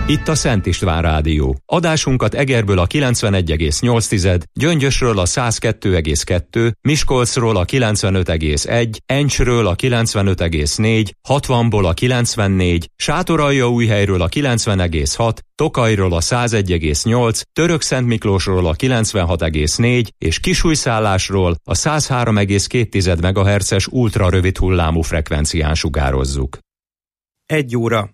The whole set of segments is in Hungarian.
Itt a Szent István Rádió. Adásunkat Egerből a 91,8, Gyöngyösről a 102,2, Miskolcról a 95,1, Encsről a 95,4, 60-ból a 94, Sátoraljaújhelyről a 90,6, Tokajról a 101,8, Törökszentmiklósról a 96,4 és Kisújszállásról a 103,2 MHz-es ultrarövid hullámú frekvencián sugározzuk. 1 óra.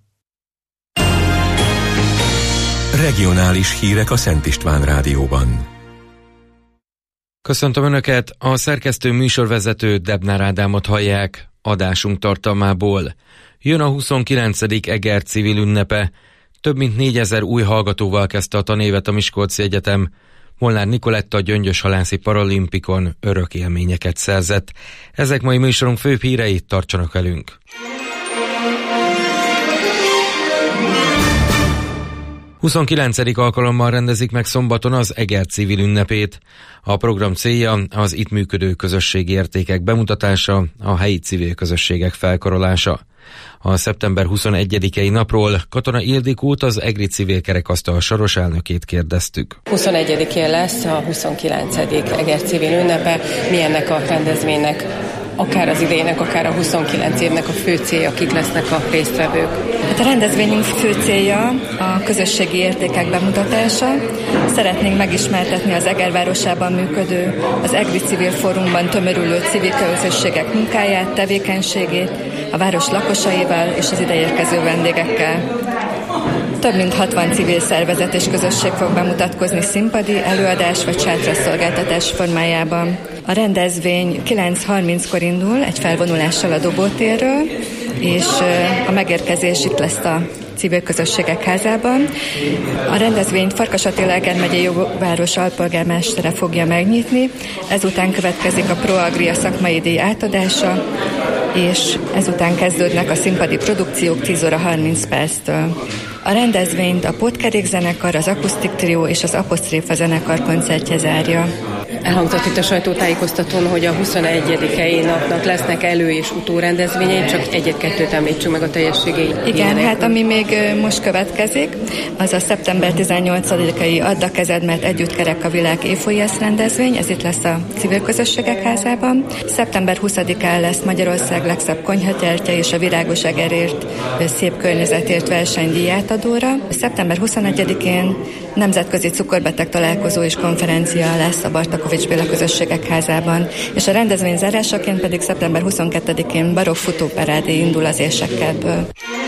Regionális hírek a Szent István Rádióban. Köszöntöm Önöket, a szerkesztő műsorvezető Debnár Ádámot hallják adásunk tartalmából. Jön a 29. Eger civil ünnepe. Több mint 4000 új hallgatóval kezdte a tanévet a Miskolci Egyetem. Molnár Nikoletta a Gyöngyös Halászi Paralimpikon örök élményeket szerzett. Ezek mai műsorunk főbb hírei, tartsanak velünk! 29. alkalommal rendezik meg szombaton az Eger civil ünnepét. A program célja az itt működő közösségi értékek bemutatása, a helyi civil közösségek felkarolása. A szeptember 21-i napról Katona Ildikót, az EGRI civil kerekasztal soros elnökét kérdeztük. 21-én lesz a 29. Eger civil ünnepe. Mi ennek a rendezvénynek, akár az idejének, akár a 29 évnek a fő célja, kik lesznek a résztvevők? Hát a rendezvényünk fő célja a közösségi értékek bemutatása. Szeretnénk megismertetni az Eger városában működő, az EGRI civil fórumban tömörülő civil közösségek munkáját, tevékenységét, a város lakosaival és az ideérkező vendégekkel. Több mint 60 civil szervezet és közösség fog bemutatkozni színpadi, előadás vagy sátraszolgáltatás formájában. A rendezvény 9:30-kor indul egy felvonulással a Dobótérről, és a megérkezés itt lesz a civil közösségek házában. A rendezvényt Farkas Attila Eger megyei jogváros alpolgármestere fogja megnyitni, ezután következik a ProAgria szakmai díj átadása, és ezután kezdődnek a színpadi produkciók 10 óra 30 perctől. A rendezvényt a Pótkerék zenekar, az Akusztik Trió és az Apostréfa zenekar koncertje zárja. Elhangzott itt a sajtótájékoztatón, hogy a 21. napnak lesznek elő- és utórendezvényei, csak egyet-kettőt említsünk meg a teljességei. Igen, hát ami még most következik, az a szeptember 18-ai Add a kezed, mert együtt kerek a világ évfolyász rendezvény, ez itt lesz a civil közösségek házában. Szeptember 20-án lesz Magyarország legszebb konyhatertje és a Virágos Egerért szép környezetért versenydíj átadóra. Szeptember 21-én nemzetközi cukorbeteg találkozó és konferencia lesz a Bartakovics Béla közösségek házában, és a rendezvény zárásaként pedig szeptember 22-én barokk futóparádé indul az Érsekkertből.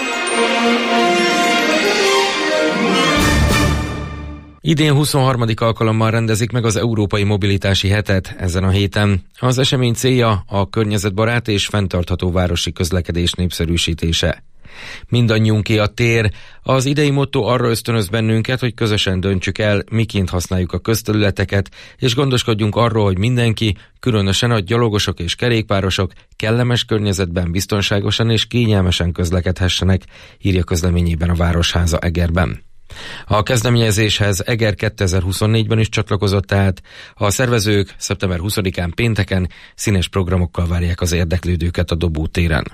Idén 23. alkalommal rendezik meg az Európai Mobilitási Hetet ezen a héten. Az esemény célja a környezetbarát és fenntartható városi közlekedés népszerűsítése. Mindannyiunké a tér. Az idei motto arra ösztönöz bennünket, hogy közösen döntsük el, miként használjuk a közterületeket, és gondoskodjunk arról, hogy mindenki, különösen a gyalogosok és kerékpárosok kellemes környezetben biztonságosan és kényelmesen közlekedhessenek, írja közleményében a Városháza Egerben. A kezdeményezéshez Eger 2024-ben is csatlakozott, tehát a szervezők szeptember 20-án pénteken színes programokkal várják az érdeklődőket a Dobótéren.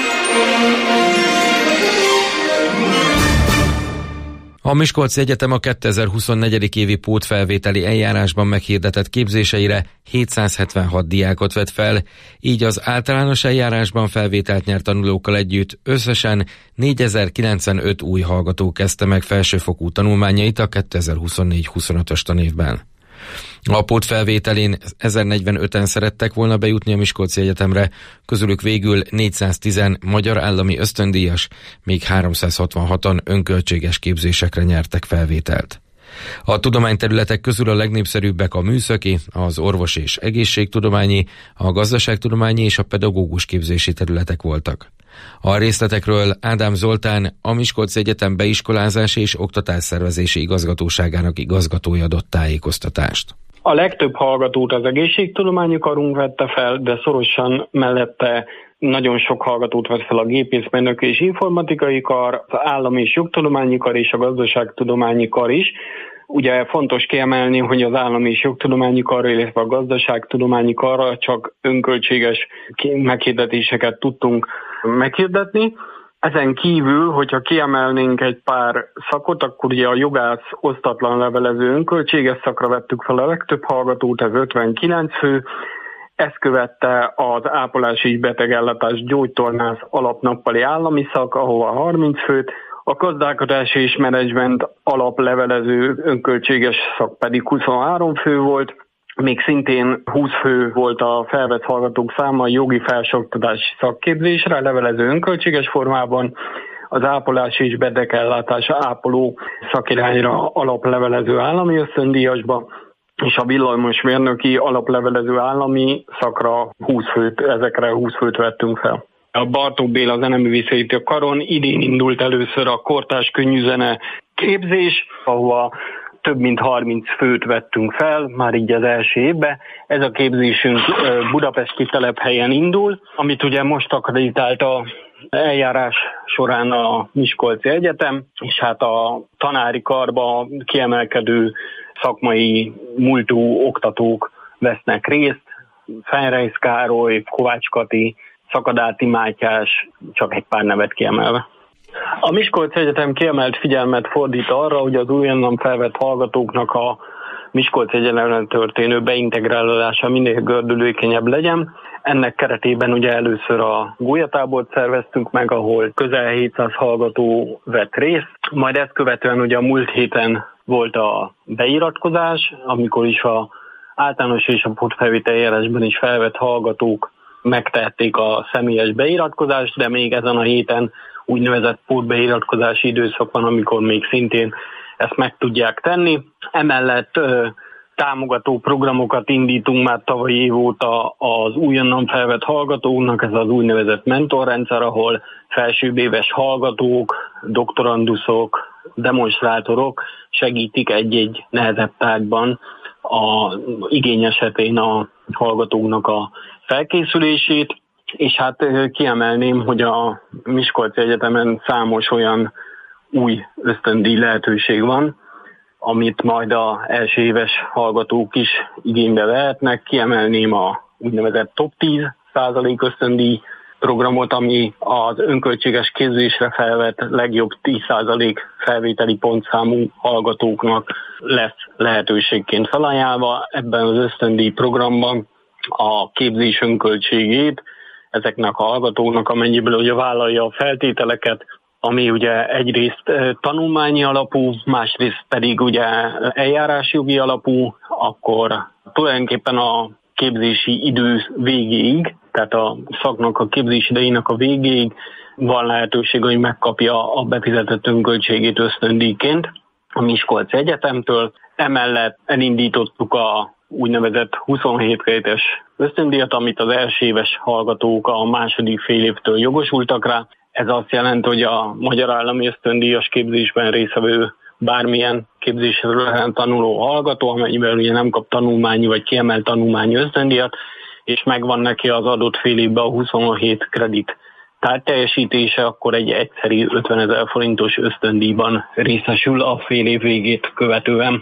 A Miskolci Egyetem a 2024. évi pótfelvételi eljárásban meghirdetett képzéseire 776 diákot vett fel, így az általános eljárásban felvételt nyert tanulókkal együtt összesen 4095 új hallgató kezdte meg felsőfokú tanulmányait a 2024-25-ös tanévben. A pótfelvételén 1045-en szerettek volna bejutni a Miskolci Egyetemre, közülük végül 410 magyar állami ösztöndíjas, még 366-an önköltséges képzésekre nyertek felvételt. A tudományterületek közül a legnépszerűbbek a műszaki, az orvos- és egészségtudományi, a gazdaságtudományi és a pedagógus képzési területek voltak. A részletekről Ádám Zoltán, a Miskolci Egyetem beiskolázási és oktatásszervezési igazgatóságának igazgatója adott tájékoztatást. A legtöbb hallgatót az egészségtudományi karunk vette fel, de szorosan mellette nagyon sok hallgatót vett fel a gépészmérnök és informatikai kar, az állami és jogtudományi kar és a gazdaságtudományi kar is. Ugye fontos kiemelni, hogy az állami és jogtudományi karra, illetve a gazdaságtudományi karra csak önköltséges meghirdetéseket tudtunk meghirdetni. Ezen kívül, hogyha kiemelnénk egy pár szakot, akkor ugye a jogász osztatlan levelező önköltséges szakra vettük fel a legtöbb hallgatót, ez 59 fő. Ezt követte az ápolási és betegellátás gyógytornász alapnappali állami szak, ahova 30 főt, a gazdálkodási és menedzsment alaplevelező önköltséges szak pedig 23 fő volt, még szintén 20 fő volt a felvett hallgatók száma a jogi felsőoktatási szakképzésre, levelező önköltséges formában, az ápolási és betegellátás ápoló szakirányra alaplevelező állami ösztöndíjasba, és a villamosmérnöki alaplevelező állami szakra 20 főt, ezekre 20 főt vettünk fel. A Bartók Béla Zeneművészeti Karon idén indult először a kortárs könnyűzene képzés, ahova több mint 30 főt vettünk fel, már így az első évben. Ez a képzésünk budapesti telephelyen indul, amit ugye most akreditált a eljárás során a Miskolci Egyetem, és hát a tanári karba kiemelkedő szakmai múltú oktatók vesznek részt. Fenreis Károly, Kovács Kati, Szakadáti Mátyás, csak egy pár nevet kiemelve. A Miskolci Egyetem kiemelt figyelmet fordít arra, hogy az újonnan felvett hallgatóknak a Miskolci Egyetemben történő beintegrálása minél gördülékenyebb legyen. Ennek keretében ugye először a gólyatábort szerveztünk meg, ahol közel 700 hallgató vett részt. Majd ezt követően ugye a múlt héten volt a beiratkozás, amikor is a általános és a pótfelvételi eljárásban is felvett hallgatók megtehették a személyes beiratkozást, de még ezen a héten úgynevezett pótbeiratkozási időszak van, amikor még szintén ezt meg tudják tenni. Emellett támogató programokat indítunk már tavalyi év óta az újonnan felvett hallgatóknak, ez az úgynevezett mentorrendszer, ahol felsőbbéves hallgatók, doktoranduszok, demonstrátorok segítik egy-egy nehezebb tárgyban a igény esetén a hallgatóknak a felkészülését, és hát kiemelném, hogy a Miskolci Egyetemen számos olyan új ösztöndíj lehetőség van, amit majd az első éves hallgatók is igénybe vehetnek. Kiemelném a úgynevezett top 10% ösztöndíj programot, ami az önköltséges képzésre felvett legjobb 10% felvételi pontszámú hallgatóknak lesz lehetőségként felajánlva. Ebben az ösztöndíj programban a képzés önköltségét ezeknek a hallgatóknak, amennyiből ugye vállalja a feltételeket, ami ugye egyrészt tanulmányi alapú, másrészt pedig ugye eljárásjogi alapú, akkor tulajdonképpen a képzési idő végéig, tehát a szaknak a képzési idejének a végéig van lehetőség, hogy megkapja a befizetett önköltségét ösztöndíjként a Miskolci Egyetemtől. Emellett elindítottuk a úgynevezett 27 crétes ösztöndíjat, amit az első éves hallgatók a második fél évtől jogosultak rá. Ez azt jelenti, hogy a magyar állami ösztöndíjas képzésben résztvevő bármilyen képzésről tanuló hallgató, amennyiben ugye nem kap tanulmányi vagy kiemelt tanulmányi ösztöndíjat, és megvan neki az adott fél évben a 27 kredit tárgyteljesítése, akkor egy egyszeri 50 000 forintos ösztöndíjban részesül a fél év végét követően.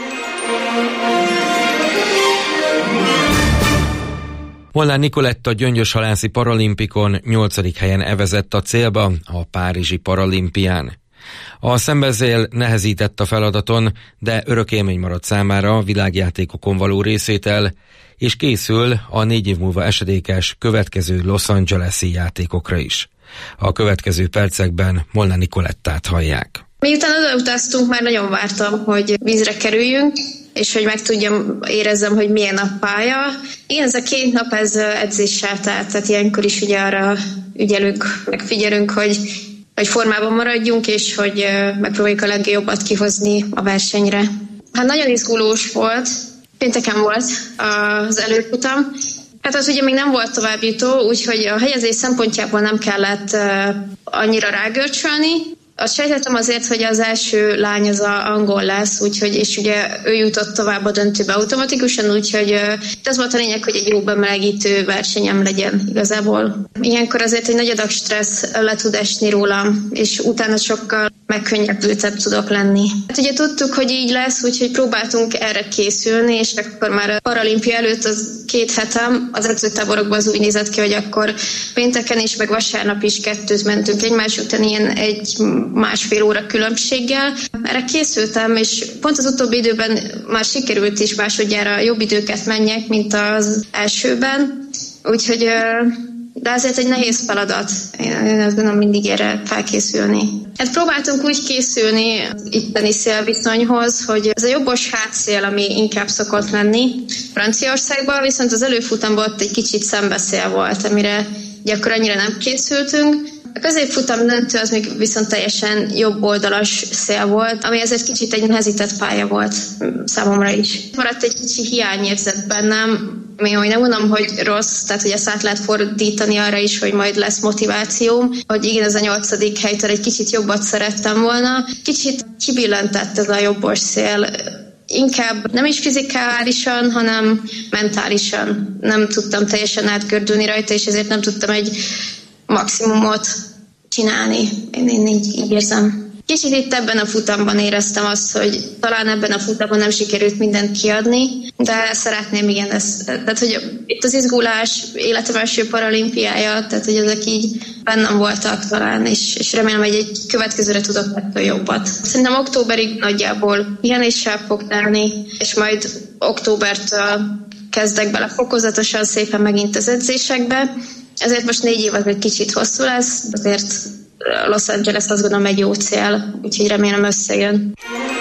Molnár Nikoletta gyöngyöshalászi paralimpikon 8. helyen evezett a célba a párizsi paralimpián. A szembezél nehezített a feladaton, de örök élmény maradt számára a világjátékokon való részvétel, és készül a 4 év múlva esedékes következő Los Angeles-i játékokra is. A következő percekben Molnár Nikolettát hallják. Miután odautaztunk, már nagyon vártam, hogy vízre kerüljünk, és hogy meg tudjam, érezzem, hogy milyen a pálya. Igen, ez a 2 nap ez edzéssel tehát ilyenkor is ugye arra ügyelünk, megfigyelünk, hogy formában maradjunk, és hogy megpróbáljuk a legjobbat kihozni a versenyre. Hát nagyon izgulós volt, pénteken volt az előfutam. Hát az ugye még nem volt továbbjutó, úgyhogy a helyezés szempontjából nem kellett annyira rágörcsölni. Azt sejtettem azért, hogy az első lány az angol lesz, úgyhogy, és ugye ő jutott tovább a döntőbe automatikusan, úgyhogy az volt a lényeg, hogy egy jó bemelegítő versenyem legyen igazából. Ilyenkor azért egy nagy adag stressz le tud esni rólam, és utána sokkal megkönnyebbültebb tudok lenni. Hát ugye tudtuk, hogy így lesz, úgyhogy próbáltunk erre készülni, és akkor már a paralimpia előtt az 2 hetem az edzőtáborokban az úgy nézett ki, hogy akkor pénteken is, meg vasárnap is 2 mentünk egymás után ilyen 1-1,5 óra különbséggel. Erre készültem, és pont az utóbbi időben már sikerült is másodjára jobb időket menjek, mint az elsőben. Úgyhogy, de azért egy nehéz feladat. Én azt gondolom mindig erre felkészülni. Hát próbáltunk úgy készülni itteni szélviszonyhoz, hogy ez a jobbos hátszél, ami inkább szokott lenni Franciaországban, viszont az előfutamban ott egy kicsit szembeszél volt, amire gyakran annyira nem készültünk. A középfutam döntő az még viszont teljesen jobb oldalas szél volt, ami ezért kicsit egy nehezített pálya volt számomra is. Maradt egy kicsi hiányérzet bennem, még nem mondom, hogy rossz, tehát hogy ezt át lehet fordítani arra is, hogy majd lesz motivációm, hogy igen, ez a 8. helytől egy kicsit jobbat szerettem volna. Kicsit kibillentett ez a jobbos szél. Inkább nem is fizikálisan, hanem mentálisan. Nem tudtam teljesen átgördülni rajta, és ezért nem tudtam egy maximumot csinálni. Én így érzem. Kicsit itt ebben a futamban éreztem azt, hogy talán ebben a futamban nem sikerült mindent kiadni, de szeretném igen ezt. Tehát, hogy itt az izgulás, életem első paralimpiája, tehát, hogy ezek így bennem voltak talán, és remélem, hogy egy következőre tudok ettől jobbat. Szerintem októberig nagyjából pihenéssel fog telni, és majd októbertől kezdek bele fokozatosan szépen megint az edzésekbe. Ezért most 4 év az egy kicsit hosszú lesz, azért Los Angeles azt gondolom egy jó cél, úgyhogy remélem összejön.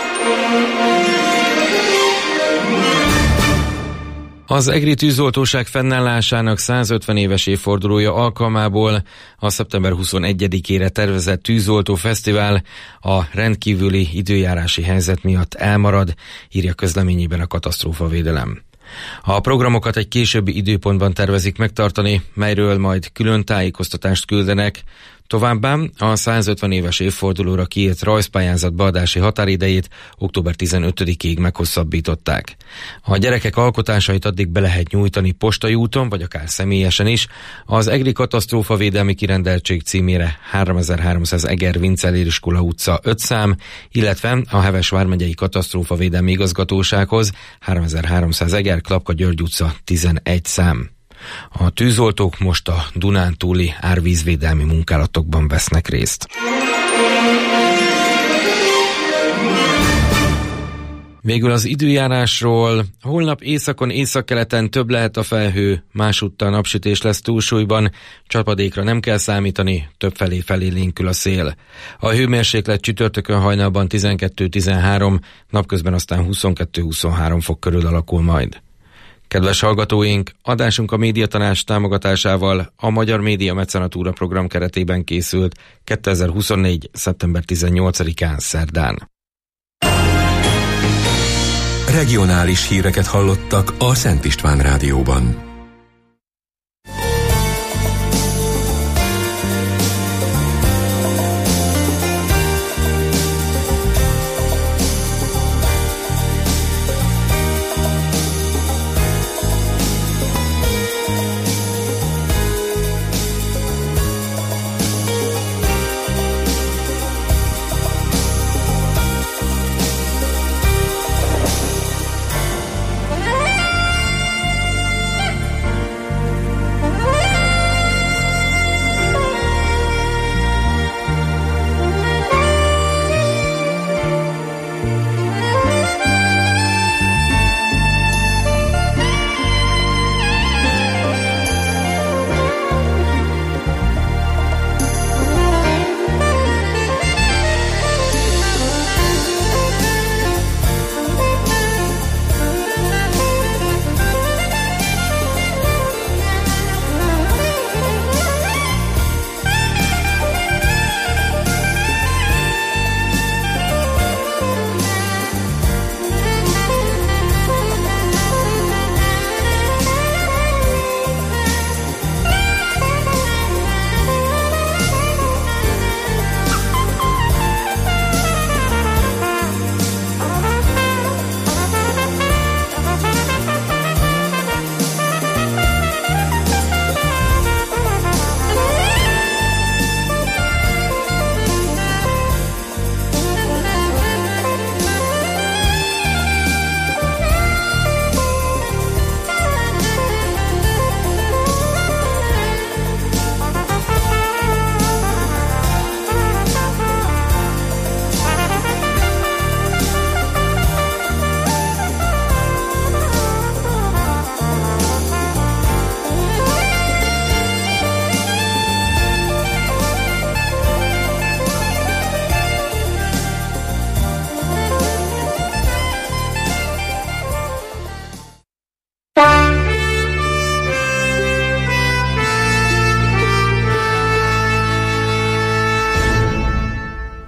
Az egri tűzoltóság fennállásának 150 éves évfordulója alkalmából a szeptember 21-ére tervezett tűzoltó fesztivál a rendkívüli időjárási helyzet miatt elmarad, írja közleményében a katasztrófavédelem. A programokat egy későbbi időpontban tervezik megtartani, melyről majd külön tájékoztatást küldenek. Továbbá a 150 éves évfordulóra kiírt rajzpályázat beadási határidejét október 15-ig meghosszabbították. A gyerekek alkotásait addig be lehet nyújtani postai úton, vagy akár személyesen is. Az egri katasztrófavédelmi kirendeltség címére 3300 Eger Vincellér iskola utca 5 szám, illetve a Heves vármegyei katasztrófavédelmi igazgatósághoz 3300 Eger Klapka György utca 11 szám. A tűzoltók most a Dunántúli árvízvédelmi munkálatokban vesznek részt. Végül az időjárásról. Holnap északon, északkeleten több lehet a felhő, másúttal napsütés lesz túlsúlyban, csapadékra nem kell számítani, többfelé felélénkül a szél. A hőmérséklet csütörtökön hajnalban 12-13, napközben aztán 22-23 fok körül alakul majd. Kedves hallgatóink, adásunk a Médiatanács támogatásával a Magyar Média Mecenatúra program keretében készült 2024. szeptember 18-án szerdán. Regionális híreket hallottak a Szent István Rádióban.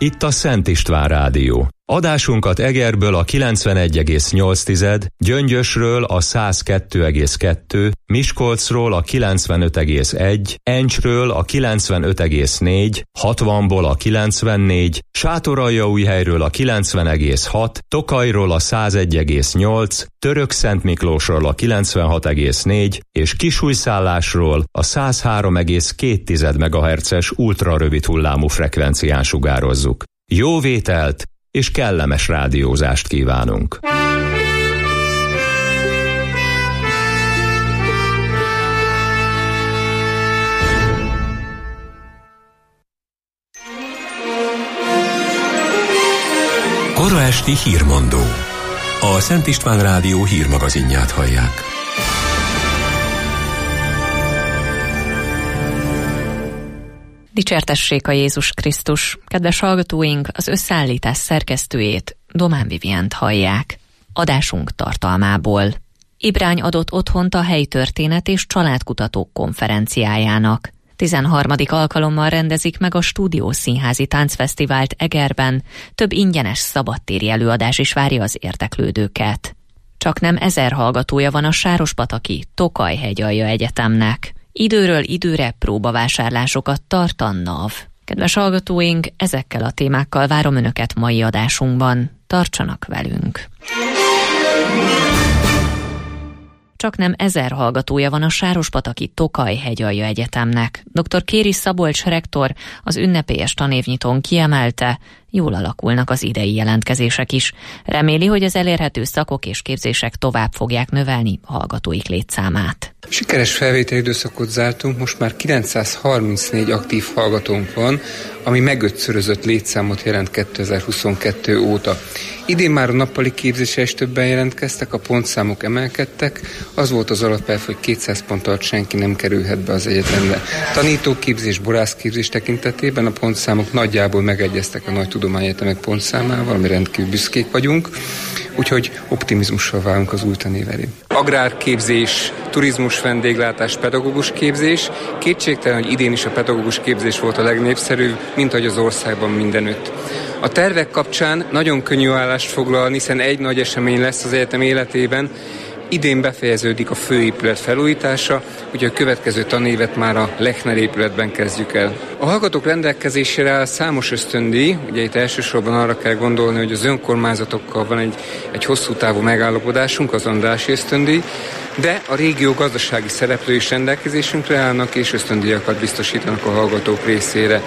Itt a Szent István Rádió. Adásunkat Egerből a 91,8, Gyöngyösről a 102,2, Miskolcról a 95,1, Encsről a 95,4, 60-ból a 94, Sátoraljaújhelyről a 90,6, Tokajról a 101,8, Törökszentmiklósról a 96,4 és Kisújszállásról a 103,2 MHz-es ultrarövid hullámú frekvencián sugározzuk. Jó vételt és kellemes rádiózást kívánunk! Kora esti hírmondó. A Szent István Rádió hírmagazinját hallják. Dicsértessék a Jézus Krisztus! Kedves hallgatóink, az összeállítás szerkesztőjét, Domán Vivient hallják. Adásunk tartalmából. Ibrány adott otthont a helytörténet és családkutatók konferenciájának. 13. alkalommal rendezik meg a Stúdió Színházi Táncfesztivált Egerben, több ingyenes szabadtéri előadás is várja az érdeklődőket. Csaknem 1000 hallgatója van a Sárospataki Tokaj-hegyalja Egyetemnek. Időről időre próbavásárlásokat tart a NAV. Kedves hallgatóink, ezekkel a témákkal várom Önöket mai adásunkban. Tartsanak velünk! Csaknem 1000 hallgatója van a Sárospataki Tokaj-hegyalja Egyetemnek. Dr. Kéri Szabolcs rektor az ünnepélyes tanévnyitón kiemelte, jól alakulnak az idei jelentkezések is. Reméli, hogy az elérhető szakok és képzések tovább fogják növelni a hallgatóik létszámát. Sikeres felvételi időszakot zártunk, most már 934 aktív hallgatónk van, ami megötszörözött létszámot jelent 2022 óta. Idén már a nappali képzésre is többen jelentkeztek, a pontszámok emelkedtek, az volt az alapelv, hogy 200 pont alatt senki nem kerülhet be az egyetemre. Tanítóképzés, borászképzés tekintetében a pontszámok nagyjából megegyeztek a nagy tudományegyetemek pontszámával, ami rendkívül büszkék vagyunk, úgyhogy optimizmussal válunk az új tanév elé. Agrárképzés, turizmus, vendéglátás, pedagógus képzés. Kétségtelen, hogy idén is a pedagógus képzés volt a legnépszerűbb, mint ahogy az országban mindenütt. A tervek kapcsán nagyon könnyű állást foglalni, hiszen egy nagy esemény lesz az egyetem életében. Idén befejeződik a főépület felújítása, úgyhogy a következő tanévet már a Lechner épületben kezdjük el. A hallgatók rendelkezésére áll számos ösztöndíj, ugye itt elsősorban arra kell gondolni, hogy az önkormányzatokkal van egy hosszú távú megállapodásunk, az Andrássy ösztöndíj, de a régió gazdasági szereplői is rendelkezésünkre állnak, és ösztöndíjakat biztosítanak a hallgatók részére.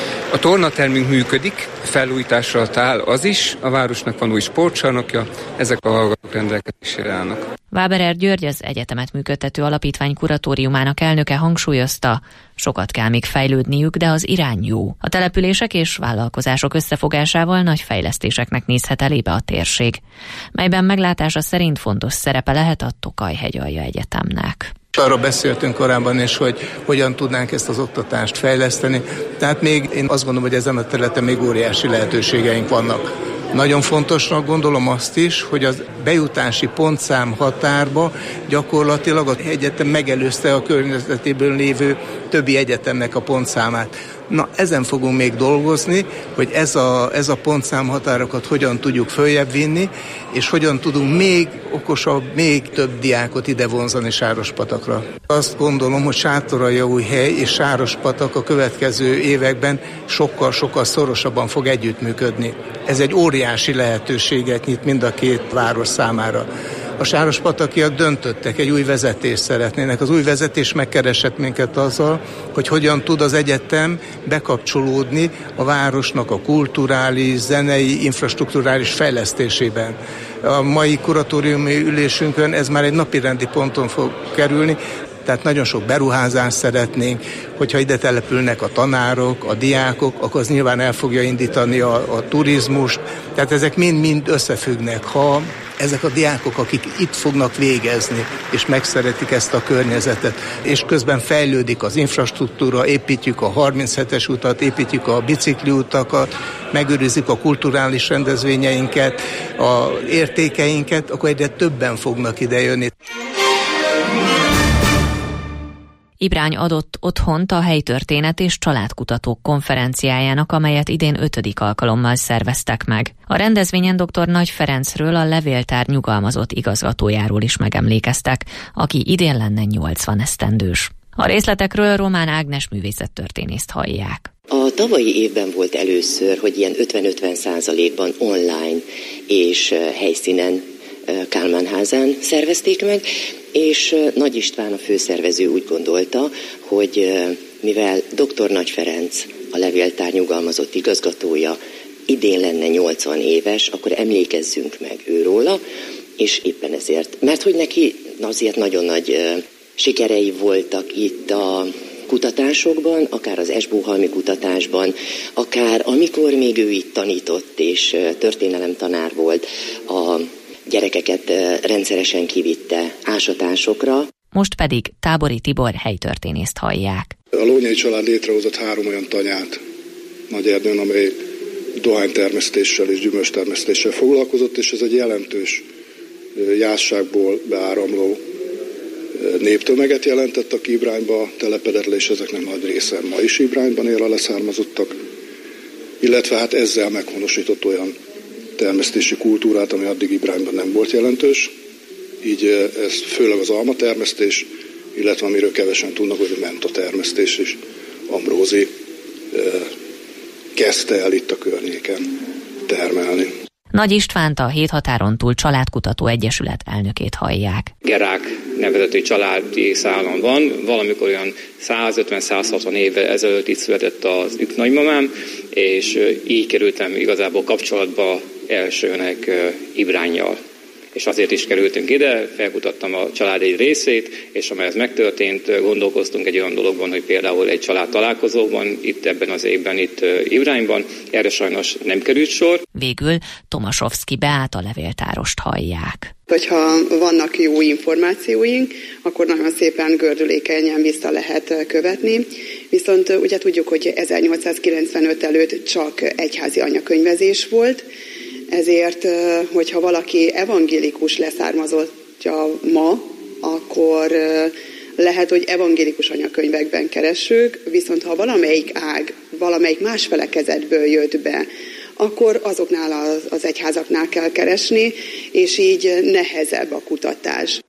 A tornatermünk működik, felújításra áll az is, a városnak van új sportcsarnokja, ezek a hallgatók rendelkezésére állnak. Váberer György, az egyetemet működtető alapítvány kuratóriumának elnöke hangsúlyozta, sokat kell még fejlődniük, de az irány jó. A települések és vállalkozások összefogásával nagy fejlesztéseknek nézhet elébe a térség, melyben meglátása szerint fontos szerepe lehet a Tokaj-hegyalja Egyetemnek. Arról beszéltünk korábban is, hogy hogyan tudnánk ezt az oktatást fejleszteni. Tehát még én azt gondolom, hogy ezen a területen még óriási lehetőségeink vannak. Nagyon fontosnak gondolom azt is, hogy az bejutási pontszám határba gyakorlatilag az egyetem megelőzte a környezetéből lévő többi egyetemnek a pontszámát. Na, ezen fogunk még dolgozni, hogy ez a pontszám határokat hogyan tudjuk följebb vinni, és hogyan tudunk még okosabb, még több diákot ide vonzani Sárospatakra. Azt gondolom, hogy Sátoraljaújhely és Sárospatak a következő években sokkal-sokkal szorosabban fog együttműködni. Ez egy óriási lehetőséget nyit mind a két város számára. A sárospatakiak döntöttek, egy új vezetést szeretnének. Az új vezetés megkeresett minket azzal, hogy hogyan tud az egyetem bekapcsolódni a városnak a kulturális, zenei, infrastrukturális fejlesztésében. A mai kuratóriumi ülésünkön ez már egy napirendi ponton fog kerülni, tehát nagyon sok beruházást szeretnénk, hogyha ide települnek a tanárok, a diákok, akkor az nyilván el fogja indítani a turizmust, tehát ezek mind-mind összefüggnek. Ha ezek a diákok, akik itt fognak végezni, és megszeretik ezt a környezetet, és közben fejlődik az infrastruktúra, építjük a 37-es utat, építjük a bicikliutakat, megőrizzük a kulturális rendezvényeinket, az értékeinket, akkor egyre többen fognak ide jönni. Ibrány adott otthont a helytörténet és családkutatók konferenciájának, amelyet idén 5. alkalommal szerveztek meg. A rendezvényen dr. Nagy Ferencről, a levéltár nyugalmazott igazgatójáról is megemlékeztek, aki idén lenne 80 esztendős. A részletekről Román Ágnes művészettörténészt hallják. A tavalyi évben volt először, hogy ilyen 50-50%-ban online és helyszínen Kálmán-házán szervezték meg, és Nagy István, a főszervező úgy gondolta, hogy mivel dr. Nagy Ferenc, a levéltár nyugalmazott igazgatója idén lenne 80 éves, akkor emlékezzünk meg őróla, és éppen ezért, mert hogy neki azért nagyon nagy sikerei voltak itt a kutatásokban, akár az Esbóhalmi kutatásban, akár amikor még ő itt tanított és történelemtanár volt, a gyerekeket rendszeresen kivitte ásatásokra. Most pedig Tábori Tibor helytörténészt hallják. A Lónyai család létrehozott 3 olyan tanyát Nagyerdőn, amely dohánytermesztéssel és gyümölcstermesztéssel foglalkozott, és ez egy jelentős jászságból beáramló néptömeget jelentett, aki Ibrányba telepedett le, és ezeknek nagy része ma is Ibrányban él a leszármazottak, illetve hát ezzel meghonosított olyan termesztési kultúrát, ami addig Ibrányban nem volt jelentős. Így ez főleg az almatermesztés, illetve amiről kevesen tudnak, hogy a mentatermesztés is Ambrózi kezdte el itt a környéken termelni. Nagy Istvánt, a Hét határon túl Családkutató Egyesület elnökét hallják. Gerák nevezetű családi szállam van, valamikor olyan 150-160 évvel ezelőtt itt született az nagymamám, és így kerültem igazából kapcsolatba elsőnek Ibránnyal. És azért is kerültünk ide, felkutattam a család egy részét, és amely ez megtörtént, gondolkoztunk egy olyan dologban, hogy például egy család találkozóban, itt ebben az évben, itt Ibrányban, erre sajnos nem került sor. Végül Tomasovszki Beáta levéltárost hallják. Hogyha vannak jó információink, akkor nagyon szépen gördülékenyen vissza lehet követni. Viszont ugye tudjuk, hogy 1895 előtt csak egyházi anyakönyvezés volt, ezért, hogyha valaki evangélikus leszármazottja ma, akkor lehet, hogy evangélikus anyakönyvekben keressük, viszont ha valamelyik ág, valamelyik más felekezetből jött be, akkor azoknál az egyházaknál kell keresni, és így nehezebb a kutatás.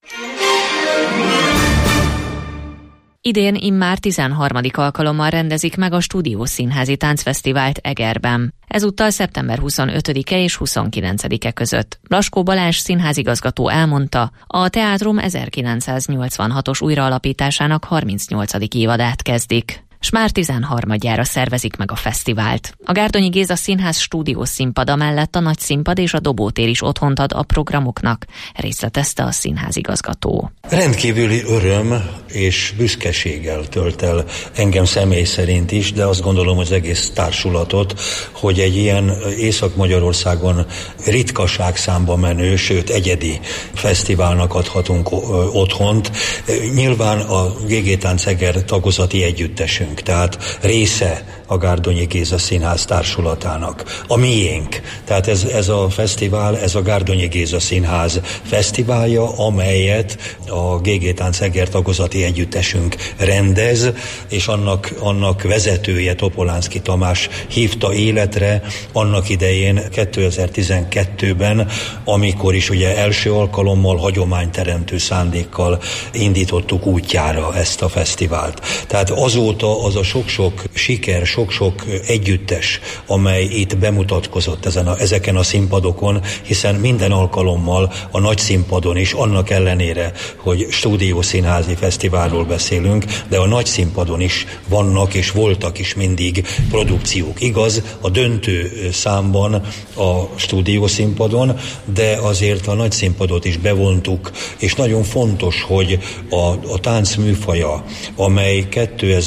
Idén immár 13. alkalommal rendezik meg a Stúdiószínházi Táncfesztivált Egerben. Ezúttal szeptember 25-e és 29-e között. Blaskó Balázs színházigazgató elmondta, a teátrum 1986-os újraalapításának 38. évadát kezdik, s már 13-jára szervezik meg a fesztivált. A Gárdonyi Géza Színház stúdiós színpada mellett a Nagy Színpad és a Dobótér is otthont ad a programoknak, részletezte a színházigazgató. Rendkívüli öröm és büszkeséggel tölt el engem személy szerint is, de azt gondolom az egész társulatot, hogy egy ilyen Észak-Magyarországon ritkaságszámba menő, sőt egyedi fesztiválnak adhatunk otthont. Nyilván a GG Tánc Eger tagozati együttesünk, tehát része a Gárdonyi Géza Színház társulatának. A miénk. Tehát ez a fesztivál, ez a Gárdonyi Géza Színház fesztiválja, amelyet a GG Tánc Eger tagozati együttesünk rendez, és annak vezetője, Topolánszky Tamás hívta életre annak idején 2012-ben, amikor is ugye első alkalommal hagyományteremtő szándékkal indítottuk útjára ezt a fesztivált. Tehát azóta az a sok-sok siker, sok-sok együttes, amely itt bemutatkozott ezeken a színpadokon, hiszen minden alkalommal a Nagy Színpadon is, annak ellenére, hogy stúdiószínházi fesztiválról beszélünk, de a Nagy Színpadon is vannak és voltak is mindig produkciók. Igaz, a döntő számban a stúdiószínpadon, de azért a Nagy Színpadot is bevontuk, és nagyon fontos, hogy a tánc műfaja, amely 2009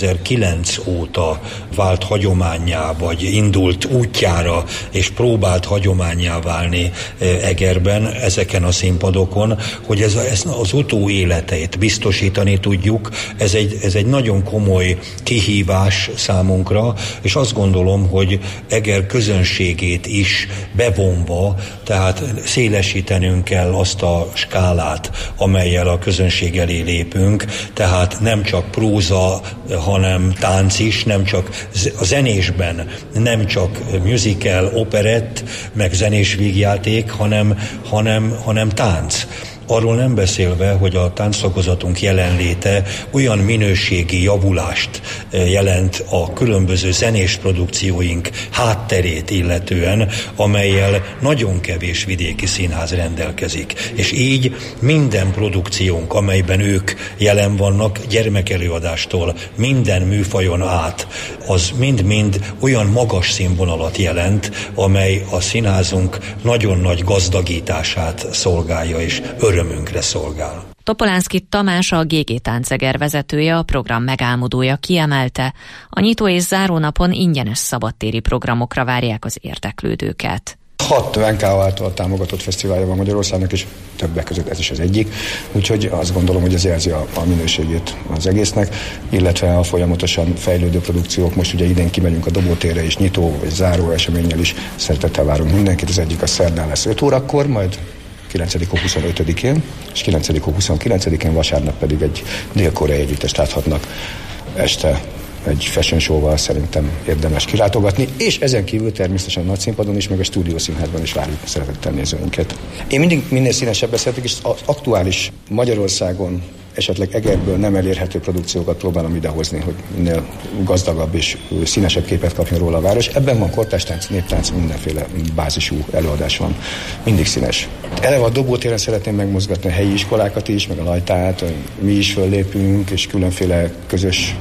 89 óta vált hagyománnyá, vagy indult útjára, és próbált hagyománnyá válni Egerben, ezeken a színpadokon, hogy ez az utóéleteit biztosítani tudjuk. Ez egy nagyon komoly kihívás számunkra, és azt gondolom, hogy Eger közönségét is bevonva, tehát szélesítenünk kell azt a skálát, amellyel a közönség elé lépünk, tehát nem csak próza, hanem tánc is, nem csak a zenésben, nem csak musical, operett, meg zenés vígjáték, hanem tánc. Arról nem beszélve, hogy a tánctagozatunk jelenléte olyan minőségi javulást jelent a különböző zenés produkcióink hátterét illetően, amellyel nagyon kevés vidéki színház rendelkezik. És így minden produkciónk, amelyben ők jelen vannak, gyermekelőadástól minden műfajon át, az mind-mind olyan magas színvonalat jelent, amely a színházunk nagyon nagy gazdagítását szolgálja és örömünkre szolgál. Topolánszky Tamás, a GG Tánceger vezetője, a program megálmodója kiemelte, a nyitó és zárónapon ingyenes szabadtéri programokra várják az érdeklődőket. 6 NK által támogatott fesztiválja van Magyarországnak, és többek között ez is az egyik, úgyhogy azt gondolom, hogy ez jelzi a minőségét az egésznek, illetve a folyamatosan fejlődő produkciók. Most ugye idén kimegyünk a Dobótérre, és nyitó vagy záró eseménnyel is szeretettel várunk mindenkit. Az egyik a szerdán lesz 5 órakor, majd 9. hó 25-én, és 9. hó 29-én vasárnap pedig egy dél-koreai együttest láthatnak este egy fashion show-val, szerintem érdemes kilátogatni, és ezen kívül természetesen a nagyszínpadon is, meg a stúdiószínházban is várjuk szeretettel nézőinket. Én mindig minél színesebbet szeretek, és az aktuális Magyarországon esetleg Egerből nem elérhető produkciókat próbálom idehozni, hogy minél gazdagabb és színesebb képet kapjon róla a város. Ebben van kortárs-tánc, néptánc, mindenféle bázisú előadás van. Mindig színes. Eleve a Dobótéren szeretném megmozgatni a helyi iskolákat is, meg a Lajtát, mi is föllépünk, és különféle közös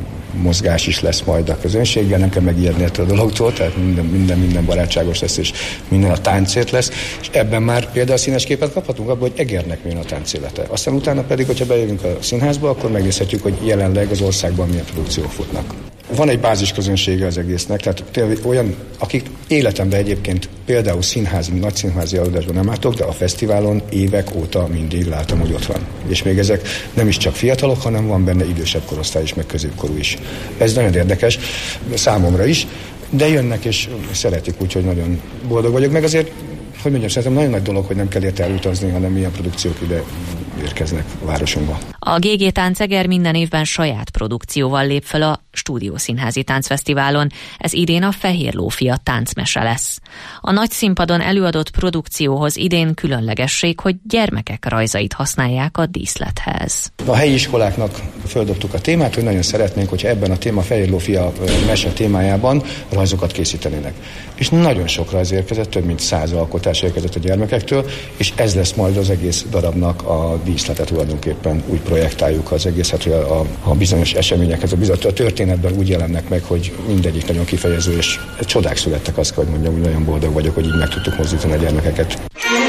mozgás is lesz majd a közönséggel, nem kell megijedni ettől a dologtól, tehát minden barátságos lesz, és minden a táncért lesz, és ebben már például színes képet kaphatunk abban, hogy Egernek milyen a táncélete. Aztán utána pedig, hogyha bejövünk a színházba, akkor megnézhetjük, hogy jelenleg az országban milyen produkciók futnak. Van egy bázis közönsége az egésznek, tehát olyan, akik életemben egyébként például nagy színházi előadásban nem látok, de a fesztiválon évek óta mindig látom, hogy ott van. És még ezek nem is csak fiatalok, hanem van benne idősebb korosztály is, meg középkorú is. Ez nagyon érdekes számomra is, de jönnek és szeretik, úgyhogy nagyon boldog vagyok, meg azért, hogy mondjam, szerintem nagyon nagy dolog, hogy nem kell érte elutazni, hanem ilyen produkciók ide érkeznek a városunkba. A GG Tánceger minden évben saját produkcióval lép fel a Stúdiószínházi Táncfesztiválon. Ez idén a Fehér Lófia táncmese lesz. A nagy színpadon előadott produkcióhoz idén különlegesség, hogy gyermekek rajzait használják a díszlethez. A helyi iskoláknak földobtuk a témát, hogy nagyon szeretnénk, hogyha ebben a téma Fehér Lófia mese témájában rajzokat készítenének. És nagyon sok rajz érkezett, több mint 100 alkotás érkezett a gyermekektől, és ez lesz majd az egész darabnak a díszletet tulajdonképpen. Úgy projektáljuk az egészet, hogy a bizonyos eseményekhez, a történetben úgy jelennek meg, hogy mindegyik nagyon kifejező, és csodák születtek, azt kell, hogy mondjam, hogy nagyon boldog vagyok, hogy így meg tudtuk mozdítani a gyermekeket.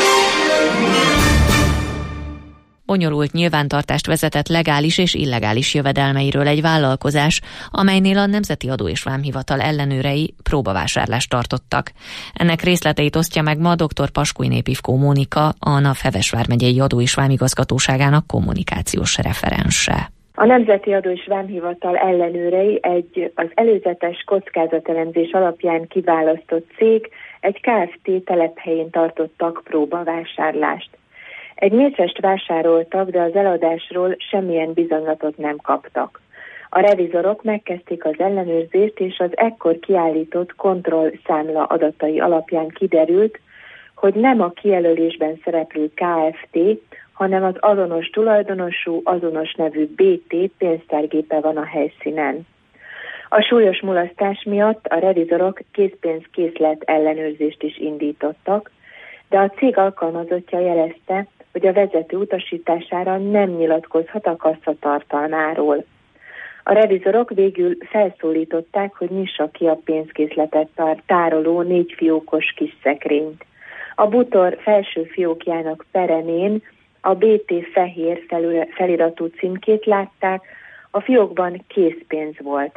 Bonyolult nyilvántartást vezetett legális és illegális jövedelmeiről egy vállalkozás, amelynél a Nemzeti Adó és Vámhivatal ellenőrei próbavásárlást tartottak. Ennek részleteit osztja meg ma dr. Paskújné Ivkó Mónika, a NAV Heves vármegyei Adó és Vámigazgatóságának kommunikációs referense. A Nemzeti Adó és Vámhivatal ellenőrei az előzetes kockázatelemzés alapján kiválasztott cég, egy Kft. Telephelyén tartottak próbavásárlást. Egy mécsest vásároltak, de az eladásról semmilyen bizonylatot nem kaptak. A revizorok megkezdték az ellenőrzést, és az ekkor kiállított kontrollszámla adatai alapján kiderült, hogy nem a kijelölésben szereplő Kft., hanem az azonos tulajdonosú, azonos nevű BT pénztárgépe van a helyszínen. A súlyos mulasztás miatt a revizorok készpénzkészlet ellenőrzést is indítottak, de a cég alkalmazottja jelezte, hogy a vezető utasítására nem nyilatkozhat a kassa tartalmáról. A revizorok végül felszólították, hogy nyissa ki a pénzkészletet tároló 4 fiókos kis szekrényt. A bútor felső fiókjának peremén a BT fehér feliratú címkét látták, a fiókban készpénz volt.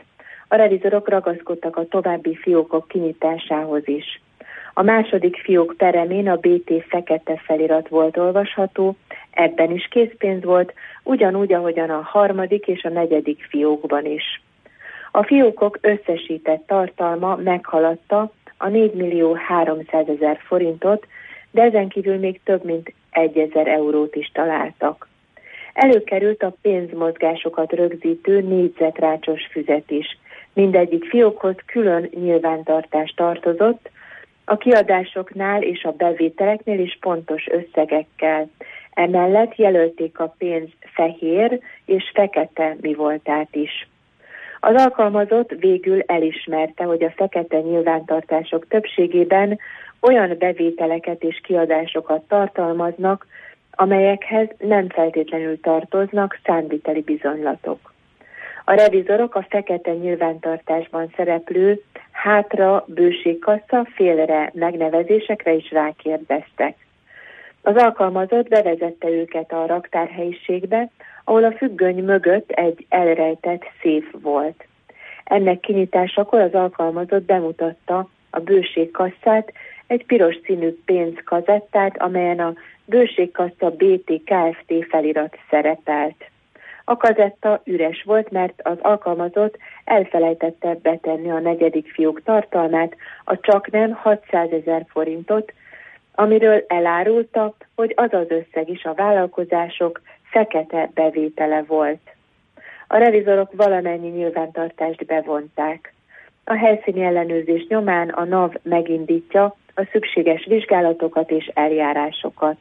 A revizorok ragaszkodtak a további fiókok kinyitásához is. A második fiók peremén a BT fekete felirat volt olvasható, ebben is készpénz volt, ugyanúgy, ahogyan a harmadik és a negyedik fiókban is. A fiókok összesített tartalma meghaladta a 4.300.000 forintot, de ezen kívül még több mint 1.000 eurót is találtak. Előkerült a pénzmozgásokat rögzítő négyzetrácsos füzet is. Mindegyik fiókhoz külön nyilvántartás tartozott, a kiadásoknál és a bevételeknél is pontos összegekkel. Emellett jelölték a pénz fehér és fekete mi voltát is. Az alkalmazott végül elismerte, hogy a fekete nyilvántartások többségében olyan bevételeket és kiadásokat tartalmaznak, amelyekhez nem feltétlenül tartoznak számviteli bizonylatok. A revizorok a fekete nyilvántartásban szereplő hátra, bőségkassa, félre megnevezésekre is rákérdeztek. Az alkalmazott bevezette őket a raktárhelyiségbe, ahol a függöny mögött egy elrejtett széf volt. Ennek kinyitásakor az alkalmazott bemutatta a bőségkasszát, egy piros színű pénzkazettát, amelyen a bőségkassa BT Kft. Felirat szerepelt. A kazetta üres volt, mert az alkalmazott elfelejtette betenni a negyedik fiók tartalmát, a csaknem 600.000 forintot, amiről elárulta, hogy az az összeg is a vállalkozások fekete bevétele volt. A revizorok valamennyi nyilvántartást bevonták. A helyszíni ellenőrzés nyomán a NAV megindítja a szükséges vizsgálatokat és eljárásokat.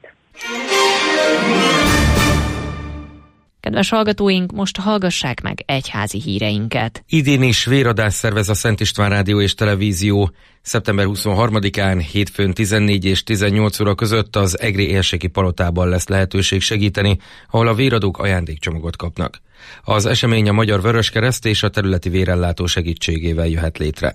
Kedves hallgatóink, most hallgassák meg egyházi híreinket. Idén is véradás szervez a Szent István Rádió és Televízió. Szeptember 23-án, hétfőn 14 és 18 óra között az Egri érséki palotában lesz lehetőség segíteni, ahol a véradók ajándékcsomagot kapnak. Az esemény a Magyar Vöröskereszt és a területi vérellátó segítségével jöhet létre.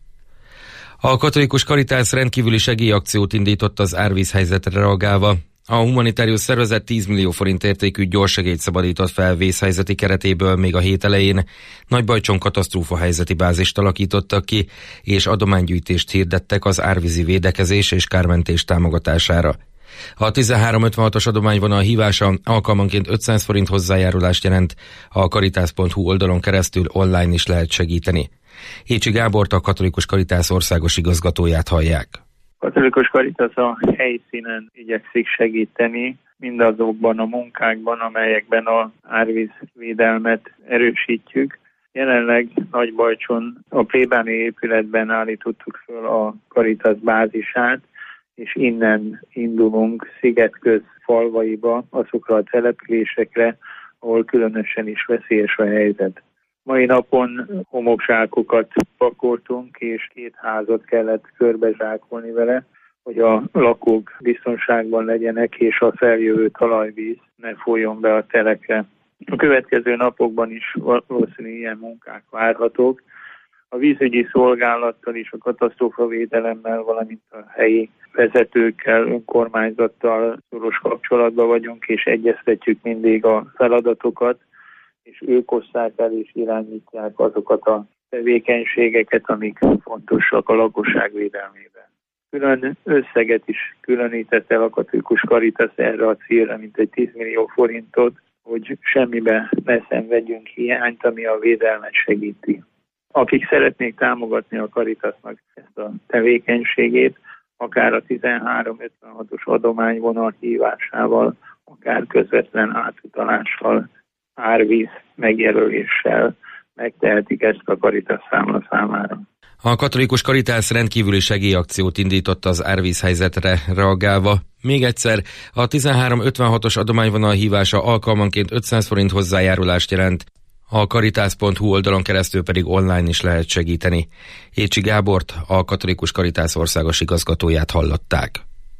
A Katolikus Caritas rendkívüli segélyakciót indított az árvízhelyzetre reagálva. A humanitárius szervezet 10 millió forint értékű gyorssegélyt szabadított fel vészhelyzeti keretéből még a hét elején. Nagybajcson katasztrófa helyzeti bázist alakítottak ki, és adománygyűjtést hirdettek az árvízi védekezés és kármentés támogatására. A 1356-os adományvonal hívása alkalmanként 500 forint hozzájárulást jelent, a caritas.hu oldalon keresztül online is lehet segíteni. Hécsi Gábort, a Katolikus Caritas országos igazgatóját hallják. A Katolikus Caritas a helyszínen igyekszik segíteni mindazokban a munkákban, amelyekben az árvízvédelmet erősítjük. Jelenleg Nagybajcson a plébáni épületben állítottuk föl a Caritas bázisát, és innen indulunk Szigetköz falvaiba, azokra a településekre, ahol különösen is veszélyes a helyzet. Mai napon homokzsákokat pakoltunk, és 2 házat kellett körbezsákolni vele, hogy a lakók biztonságban legyenek, és a feljövő talajvíz ne folyjon be a telekre. A következő napokban is valószínűleg ilyen munkák várhatók. A vízügyi szolgálattal és a katasztrófavédelemmel, valamint a helyi vezetőkkel, önkormányzattal szoros kapcsolatban vagyunk, és egyeztetjük mindig a feladatokat, és ők osszák el és irányítják azokat a tevékenységeket, amik fontosak a lakosság védelmében. Külön összeget is különített el a Katolikus Caritas erre a célra, mint egy 10 millió forintot, hogy semmibe ne szenvedjünk hiányt, ami a védelmet segíti. Akik szeretnék támogatni a Caritasnak ezt a tevékenységét, akár a 1356-os adományvonal hívásával, akár közvetlen átutalással, árvíz megjelöléssel megtehetik ezt a Caritas számla számára. A Katolikus Caritas rendkívüli segélyakciót indított az árvízhelyzetre reagálva. Még egyszer, a 1356-os adományvonal hívása alkalmanként 500 forint hozzájárulást jelent, a caritas.hu oldalon keresztül pedig online is lehet segíteni. Hécsi Gábort, a Katolikus Caritas országos igazgatóját hallották.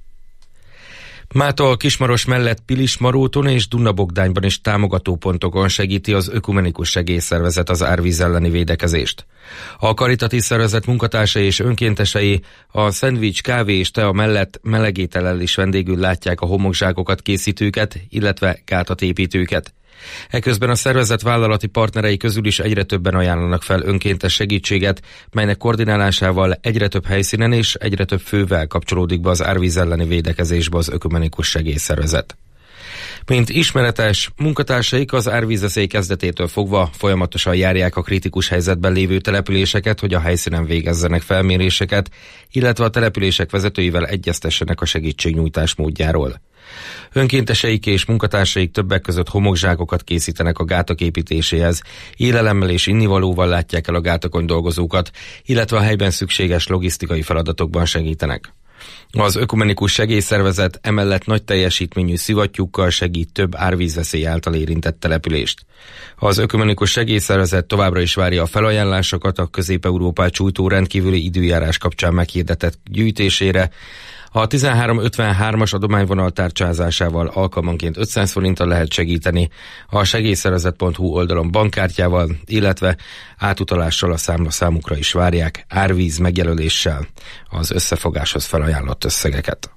Mától Kismaros mellett Pilismaróton és Dunabogdányban is támogatópontokon segíti az ökumenikus segélyszervezet az árvíz elleni védekezést. A karitatív szervezet munkatársai és önkéntesei a szendvics, kávé és tea mellett melegétellel is vendégül látják a homokzsákokat készítőket, illetve gátat építőket. Eközben a szervezet vállalati partnerei közül is egyre többen ajánlanak fel önkéntes segítséget, melynek koordinálásával egyre több helyszínen és egyre több fővel kapcsolódik be az árvíz elleni védekezésbe az Ökumenikus Segélyszervezet. Mint ismeretes, munkatársaik az árvízveszély kezdetétől fogva folyamatosan járják a kritikus helyzetben lévő településeket, hogy a helyszínen végezzenek felméréseket, illetve a települések vezetőivel egyeztessenek a segítségnyújtás módjáról. Önkénteseik és munkatársaik többek között homokzsákokat készítenek a gátak építéséhez, élelemmel és innivalóval látják el a gátakon dolgozókat, illetve a helyben szükséges logisztikai feladatokban segítenek. Az Ökumenikus Segélyszervezet emellett nagy teljesítményű szivattyúkkal segít több árvízveszély által érintett települést. Az Ökumenikus Segélyszervezet továbbra is várja a felajánlásokat a Közép-Európát sújtó rendkívüli időjárás kapcsán meghirdetett gyűjtésére. A 1353-as adományvonal tárcsázásával alkalmanként 500 forinttal lehet segíteni, a segélyszervezet.hu oldalon bankkártyával, illetve átutalással a számukra is várják árvíz megjelöléssel az összefogáshoz felajánlott összegeket.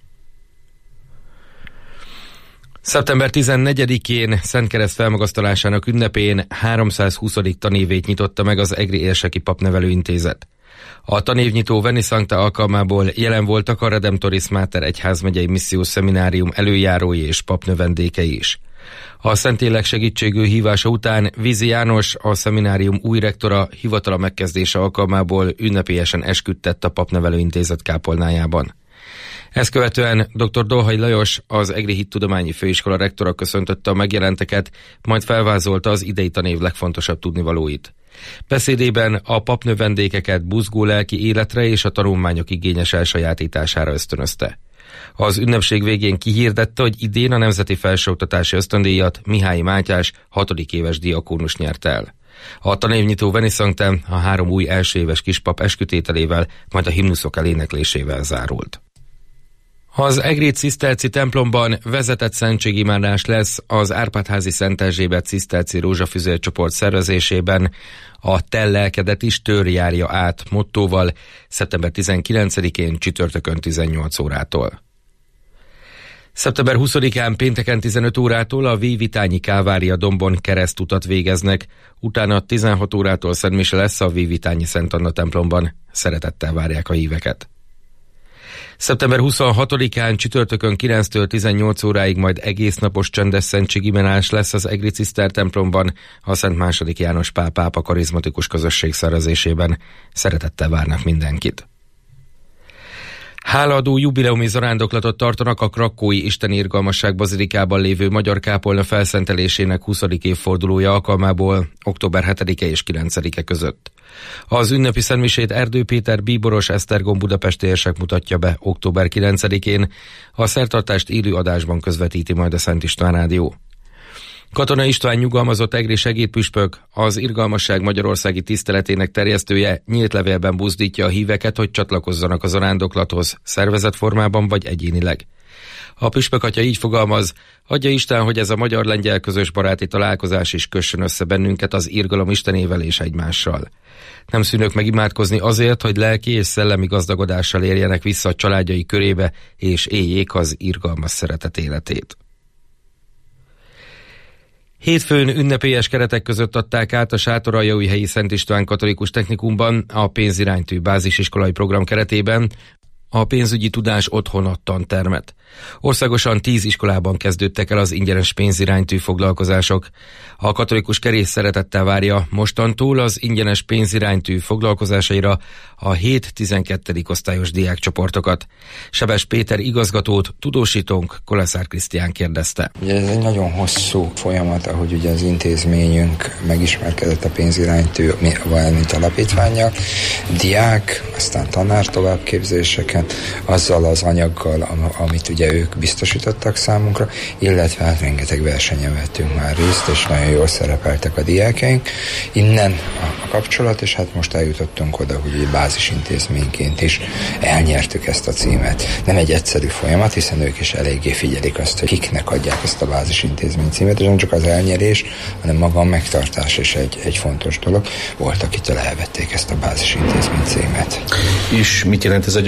Szeptember 14-én Szentkereszt felmagasztalásának ünnepén 320. tanévét nyitotta meg az Egri Érseki Papnevelőintézet. A tanévnyitó Veni Sancta alkalmából jelen voltak a Redemptoris Mater egyházmegyei missziós szeminárium előjárói és papnövendékei is. A Szentlélek segítségű hívása után Vízi János, a szeminárium új rektora hivatala megkezdése alkalmából ünnepélyesen esküdtett a Papnevelőintézet kápolnájában. Ezt követően dr. Dolhai Lajos, az Egri Hittudományi Főiskola rektora köszöntötte a megjelenteket, majd felvázolta az idei tanév legfontosabb tudnivalóit. Beszédében a papnövendékeket buzgó lelki életre és a tanulmányok igényes elsajátítására ösztönözte. Az ünnepség végén kihirdette, hogy idén a Nemzeti Felsőoktatási Ösztöndíjat Mihályi Mátyás 6. éves diakónus nyert el. A tanévnyitó Veni Sancta a 3 új elsőéves kispap eskütételével, majd a himnuszok eléneklésével zárult. Az Egri Ciszterci templomban vezetett szentségimádás lesz az Árpád-házi Szent Erzsébet Ciszterci Rózsafüzér csoport szervezésében. A Te lelkedet is tör járja át mottóval szeptember 19-én csütörtökön 18 órától. Szeptember 20-án pénteken 15 órától a Vívitányi Kávária dombon keresztutat végeznek, utána 16 órától szentmise lesz a Vívitányi Szent Anna templomban. Szeretettel várják a híveket. Szeptember 26-án csütörtökön 9-től 18 óráig majd egésznapos csendes szentségimádás lesz az Egri Ciszter templomban, a Szent II. János Pál pápa karizmatikus közösség szervezésében. Szeretettel várnak mindenkit. Hálaadó jubileumi zarándoklatot tartanak a Krakkói Istenirgalmasság bazilikában lévő magyar kápolna felszentelésének 20. évfordulója alkalmából október 7-e és 9-e között. Az ünnepi szentmisét Erdő Péter bíboros Esztergom budapesti érsek mutatja be október 9-én, a szertartást élő adásban közvetíti majd a Szent István Rádió. Katona István nyugalmazott egri segédpüspök, az Irgalmasság magyarországi tiszteletének terjesztője nyílt levélben buzdítja a híveket, hogy csatlakozzanak a zarándoklathoz szervezett formában vagy egyénileg. A püspök atya így fogalmaz: adja Isten, hogy ez a magyar-lengyel közös baráti találkozás is kössön össze bennünket az irgalom Istenével és egymással. Nem szűnök meg imádkozni azért, hogy lelki és szellemi gazdagodással érjenek vissza a családjai körébe, és éljék az irgalmas szeretet életét. Hétfőn ünnepélyes keretek között adták át a Sátoraljaújhelyi Szent István Katolikus Technikumban a pénziránytű bázisiskolai program keretében a pénzügyi tudás otthon tantermet. Országosan 10 iskolában kezdődtek el az ingyenes pénziránytű foglalkozások. A katolikus kerész szeretettel várja mostantól az ingyenes pénziránytű foglalkozásaira a 7-12. osztályos diákcsoportokat. Sebes Péter igazgatót tudósítónk Koleszár Krisztián kérdezte. Ugye ez egy nagyon hosszú folyamat, ahogy ugye az intézményünk megismerkedett a pénziránytű, valamint alapítvánnyal, diák, aztán tanár továbbképzéseken, azzal az anyaggal, amit ugye ők biztosítottak számunkra, illetve hát rengeteg versenyen vettünk már részt, és nagyon jól szerepeltek a diákeink. Innen a kapcsolat, és hát most eljutottunk oda, hogy bázisintézményként is elnyertük ezt a címet. Nem egy egyszerű folyamat, hiszen ők is eléggé figyelik azt, hogy kiknek adják ezt a bázisintézmény címet, és nem csak az elnyerés, hanem maga a megtartás is egy fontos dolog. Volt, akitől elvették ezt a bázisintézmény címet. És mit jelent ez a gyakorlatban?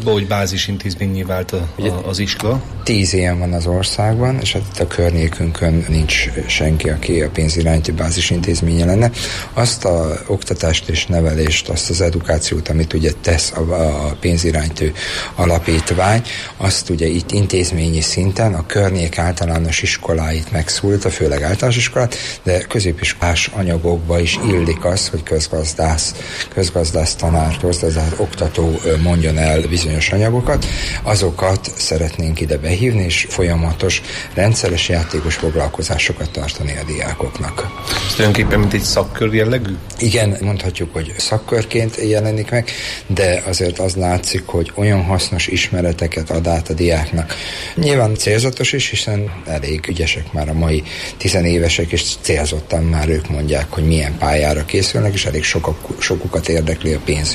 kapcsolatban, hogy bázisintézménnyé vált az iskola? 10 ilyen van az országban, és hát itt a környékünkön nincs senki, aki a pénzirányítő bázisintézménye lenne. Azt a oktatást és nevelést, azt az edukációt, amit ugye tesz a pénzirányítő alapítvány, azt ugye itt intézményi szinten a környék általános iskoláit megszólítja, főleg általános iskolát, de középiskolás anyagokba is illik az, hogy közgazdász tanár, közgazdász oktató mondjon el bizonyos anyagokat, azokat szeretnénk ide behívni, és folyamatos, rendszeres játékos foglalkozásokat tartani a diákoknak. Ez tulajdonképpen mint egy szakkör jellegű? Igen, mondhatjuk, hogy szakkörként jelenik meg, de azért az látszik, hogy olyan hasznos ismereteket ad át a diáknak. Nyilván célzatos is, hiszen elég ügyesek már a mai tizenévesek, és célzottan már ők mondják, hogy milyen pályára készülnek, és elég sokukat érdekli a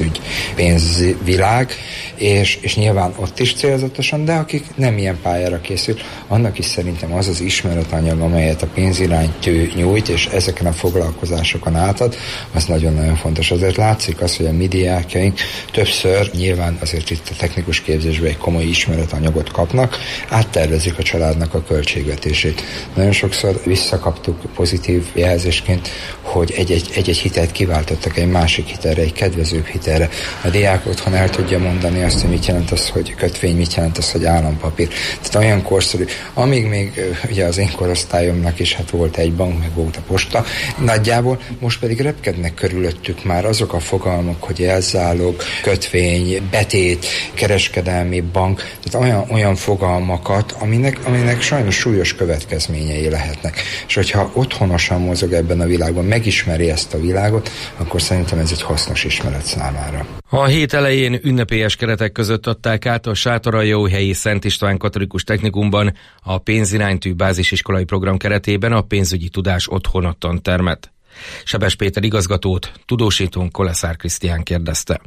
pénzvilág, és nyilván ott is célzatosan, de akik nem ilyen pályára készül, annak is szerintem az az ismeretanyag, amelyet a pénzirányítő nyújt, és ezeken a foglalkozásokon átad, az nagyon-nagyon fontos. Azért látszik az, hogy a mi diákjaink többször, nyilván azért itt a technikus képzésben egy komoly ismeretanyagot kapnak, áttervezik a családnak a költségvetését. Nagyon sokszor visszakaptuk pozitív jelzésként, hogy egy hitelt kiváltottak egy másik hitelre, egy kedvezőbb hitelre. A diák otthon el tudja mondani azt, hogy mit jelent az, hogy kötvény, mit jelent az, hogy állampapír. Tehát olyan korszerű, amíg még ugye az én korosztályomnak is hát volt egy bank, meg volt a posta, nagyjából most pedig repkednek körülöttük már azok a fogalmak, hogy elzálog, kötvény, betét, kereskedelmi bank, tehát olyan fogalmakat, aminek sajnos súlyos következményei lehetnek. És hogyha otthonosan mozog ebben a világban, megismeri ezt a világot, akkor szerintem ez egy hasznos ismeret számára. A hét elején ünnepélyes keretek között adták át a Sátoraljaújhelyi Szent István Katolikus Technikumban a pénzirányítő bázisiskolai program keretében a pénzügyi tudás otthona tantermet. Sebes Péter igazgatót tudósítónk Koleszár Krisztián kérdezte.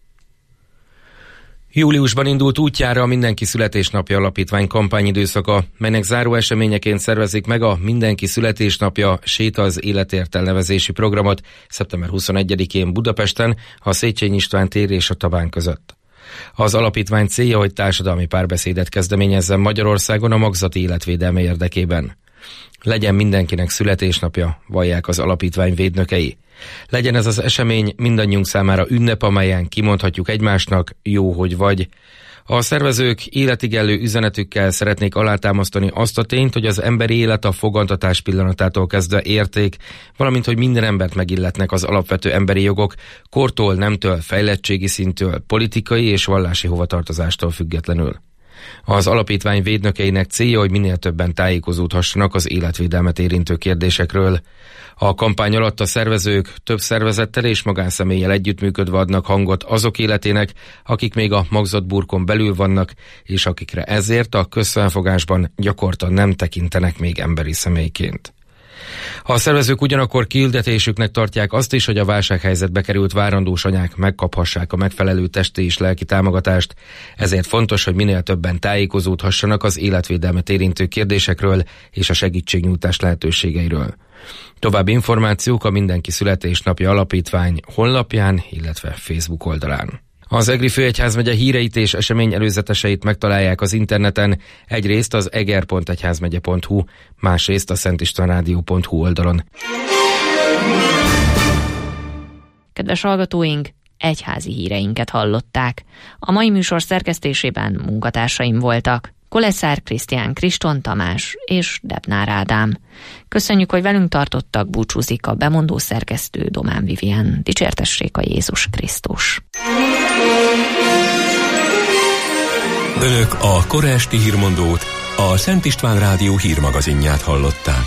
Júliusban indult útjára a Mindenki születésnapja alapítvány kampányidőszaka, melynek záró eseményeként szervezik meg a Mindenki születésnapja Séta az életért elnevezési programot szeptember 21-én Budapesten, a Széchenyi István tér és a Tabán között. Az alapítvány célja, hogy társadalmi párbeszédet kezdeményezzen Magyarországon a magzati életvédelme érdekében. Legyen mindenkinek születésnapja, vallják az alapítvány védnökei. Legyen ez az esemény mindannyiunk számára ünnep, amelyen kimondhatjuk egymásnak, jó, hogy vagy. A szervezők életigenlő üzenetükkel szeretnék alátámasztani azt a tényt, hogy az emberi élet a fogantatás pillanatától kezdve érték, valamint, hogy minden embert megilletnek az alapvető emberi jogok, kortól, nemtől, fejlettségi szinttől, politikai és vallási hovatartozástól függetlenül. Az alapítvány védnökeinek célja, hogy minél többen tájékozódhassanak az életvédelmet érintő kérdésekről. A kampány alatt a szervezők több szervezettel és magánszemélyel együttműködve adnak hangot azok életének, akik még a magzatburkon belül vannak, és akikre ezért a közfelfogásban gyakorta nem tekintenek még emberi személyként. A szervezők ugyanakkor kihirdetésüknek tartják azt is, hogy a válsághelyzetbe került várandós anyák megkaphassák a megfelelő testi és lelki támogatást, ezért fontos, hogy minél többen tájékozódhassanak az életvédelmet érintő kérdésekről és a segítségnyújtás lehetőségeiről. További információk a Mindenki születésnapja alapítvány honlapján, illetve Facebook oldalán. Az Egri főegyházmegye híreit és esemény előzeteseit megtalálják az interneten, egyrészt az eger.egyházmegye.hu, másrészt a szentistvánrádió.hu oldalon. Kedves hallgatóink, egyházi híreinket hallották. A mai műsor szerkesztésében munkatársaim voltak: Koleszár Krisztián, Kriston Tamás és Debnár Ádám. Köszönjük, hogy velünk tartottak, búcsúzik a bemondó szerkesztő Domán Vivien. Dicsértessék a Jézus Krisztus! Önök a kora esti hírmondót, a Szent István Rádió hírmagazinját hallották.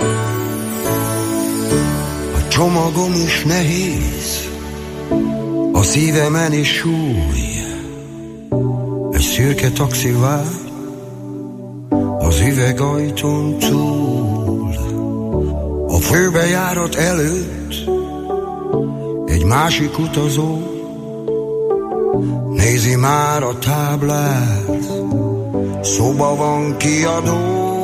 Csomagom is nehéz, A szívemen is súly, egy szürke taxi vár az üvegajtón túl. A főbejárat előtt egy másik utazó nézi már a táblát, szoba van kiadó.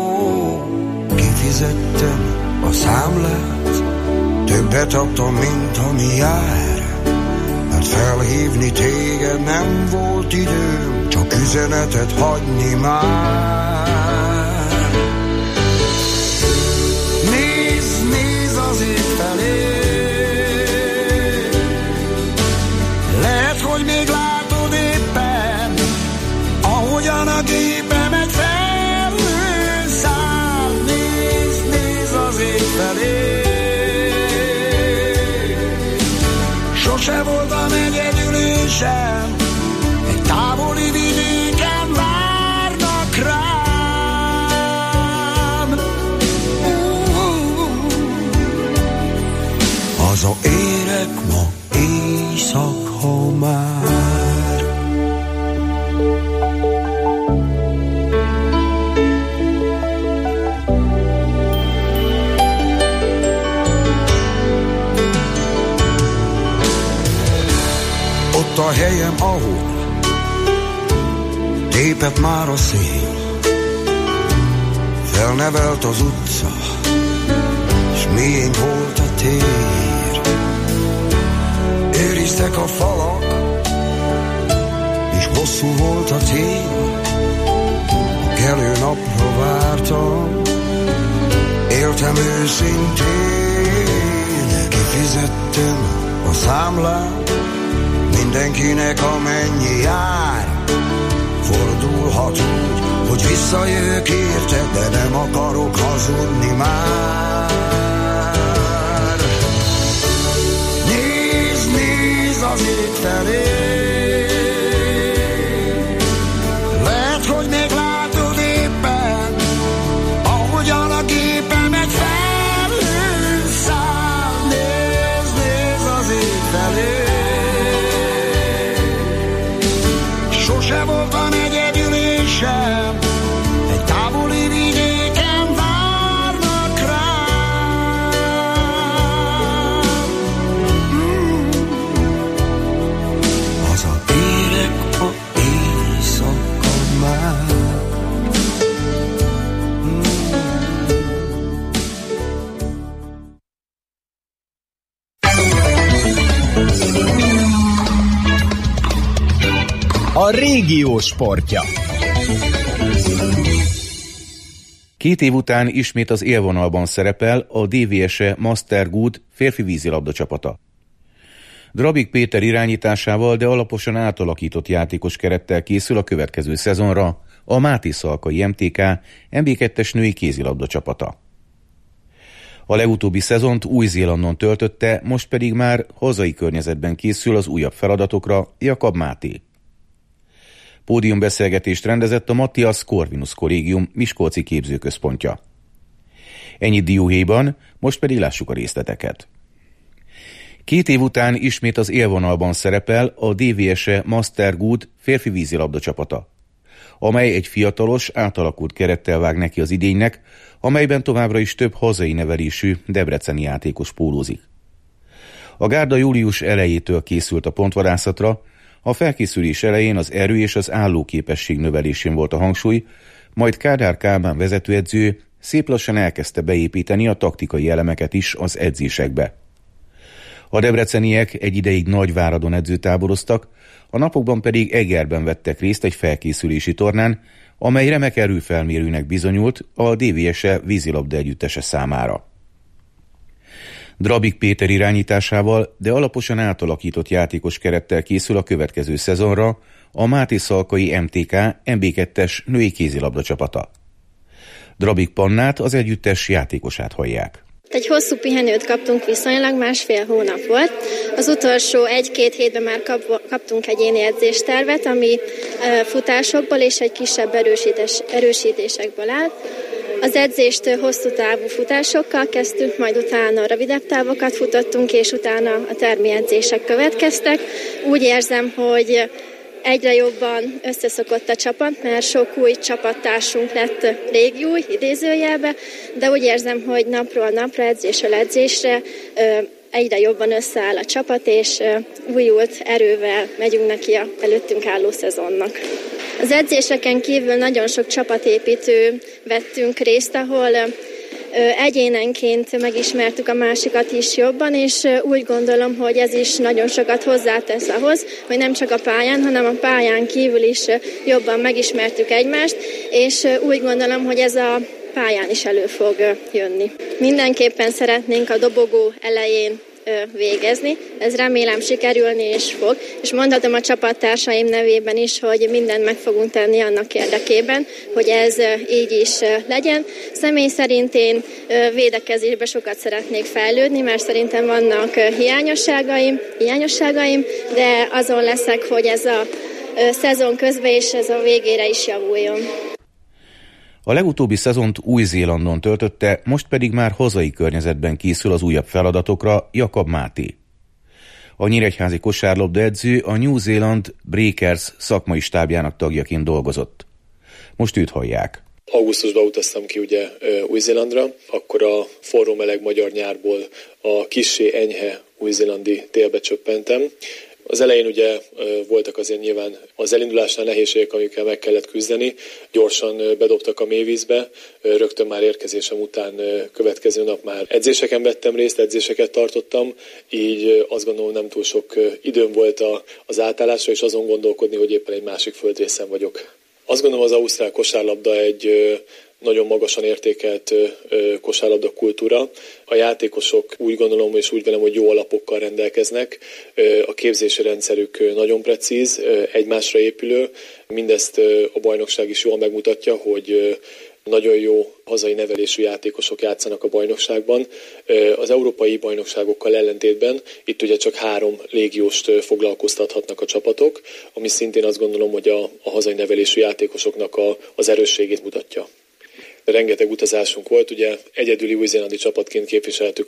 Kifizettem a számlát, többet adtam, mint ami jár, mert felhívni téged nem volt időm, csak üzenetet hagyni már. Nézd az ég felé, lehet, hogy még látod éppen, ahogyan a gépemet felhő száll. Nézd az ég felé, sose voltam egyedül én sem, egy távoli vidéken várnak rám. Hazaérek ma éjszaka már. Ott a helyem, ahol tépett már a szél, felnevelt az utca, s miénk volt a tér. Őriztek a falak, és hosszú volt a cél. A kelő napra vártam, éltem őszintén. Kifizettem a számlát, mindenkinek amennyi jár. Fordulhat úgy, hogy visszajövök érte, de nem akarok hazudni már. Nézd az ég felé, lehet, hogy még látod éppen, ahogyan a gépemet felhő száll. Nézd az ég felé, sose voltam egyedül én sem, egy távoli vidéken várnak rám. Hazaérek a éjszaka már. A régió sportja. 2 év után ismét az élvonalban szerepel a DVSE Master Good férfi vízilabda csapata. Drabik Péter irányításával, de alaposan átalakított játékos kerettel készül a következő szezonra a Máté Szalkai MTK MB2-es női kézilabda csapata. A legutóbbi szezont Új-Zélandon töltötte, most pedig már hazai környezetben készül az újabb feladatokra Jakab Máté. Pódiumbeszélgetést rendezett a Matthias Corvinus Kollégium miskolci képzőközpontja. Ennyit dióhéjban, most pedig lássuk a részleteket. 2 év után ismét az élvonalban szerepel a DVSE Master Good férfi vízilabda csapata, amely egy fiatalos, átalakult kerettel vág neki az idénynek, amelyben továbbra is több hazai nevelésű debreceni játékos pólózik. A gárda július elejétől készült a pontvadászatra, a felkészülés elején az erő és az állóképesség növelésén volt a hangsúly, majd Kádár Kálmán vezetőedző szép lassan elkezdte beépíteni a taktikai elemeket is az edzésekbe. A debreceniek egy ideig Nagyváradon edzőtáboroztak, a napokban pedig Egerben vettek részt egy felkészülési tornán, amely remek erőfelmérőnek bizonyult a DVSE vízilabda együttese számára. Drabik Péter irányításával, de alaposan átalakított játékos kerettel készül a következő szezonra a Máté Szalkai MTK MB2-es női kézilabda csapata. Drabik Pannát, az együttes játékosát hallják. Egy hosszú pihenőt kaptunk, viszonylag 1,5 hónap volt. Az utolsó 1-2 hétben már kaptunk egyéni edzéstervet, ami futásokból és egy kisebb erősítésekből áll. Az edzést hosszú távú futásokkal kezdtük, majd utána rövidebb távokat futottunk, és utána a termi edzések következtek. Úgy érzem, hogy egyre jobban összeszokott a csapat, mert sok új csapattársunk lett régiúj, idézőjelbe, de úgy érzem, hogy napról napra, edzésről edzésre egyre jobban összeáll a csapat, és újult erővel megyünk neki a előttünk álló szezonnak. Az edzéseken kívül nagyon sok csapatépítő vettünk részt, ahol egyénenként megismertük a másikat is jobban, és úgy gondolom, hogy ez is nagyon sokat hozzátesz ahhoz, hogy nem csak a pályán, hanem a pályán kívül is jobban megismertük egymást, és úgy gondolom, hogy ez a pályán is elő fog jönni. Mindenképpen szeretnénk a dobogó elején végezni. Ez remélem sikerülni is fog, és mondhatom a csapattársaim nevében is, hogy mindent meg fogunk tenni annak érdekében, hogy ez így is legyen. Személy szerint én védekezésben sokat szeretnék fejlődni, mert szerintem vannak hiányosságaim, de azon leszek, hogy ez a szezon közben és ez a végére is javuljon. A legutóbbi szezont Új-Zélandon töltötte, most pedig már hazai környezetben készül az újabb feladatokra Jakab Máté. A nyíregyházi kosárlabdaedző a New Zealand Breakers szakmai stábjának tagjaként dolgozott. Most őt hallják. Augusztusban utaztam ki ugye Új-Zélandra, akkor a forró meleg magyar nyárból a kissé enyhe új-zélandi télbe csöppentem. Az elején ugye voltak azért nyilván az elindulásnál nehézségek, amikkel meg kellett küzdeni. Gyorsan bedobtak a mélyvízbe, rögtön már érkezésem után következő nap már edzéseken vettem részt, edzéseket tartottam, így azt gondolom nem túl sok időm volt az átállásra, és azon gondolkodni, hogy éppen egy másik földrészen vagyok. Azt gondolom, az ausztrál kosárlabda egy nagyon magasan értékelt kosárlabda kultúra. A játékosok úgy gondolom és úgy velem, hogy jó alapokkal rendelkeznek. A képzési rendszerük nagyon precíz, egymásra épülő. Mindezt a bajnokság is jól megmutatja, hogy nagyon jó hazai nevelésű játékosok játszanak a bajnokságban. Az európai bajnokságokkal ellentétben itt ugye csak 3 légióst foglalkoztathatnak a csapatok, ami szintén azt gondolom, hogy a hazai nevelésű játékosoknak az erősségét mutatja. Rengeteg utazásunk volt, ugye egyedüli új-zélandi csapatként képviseltük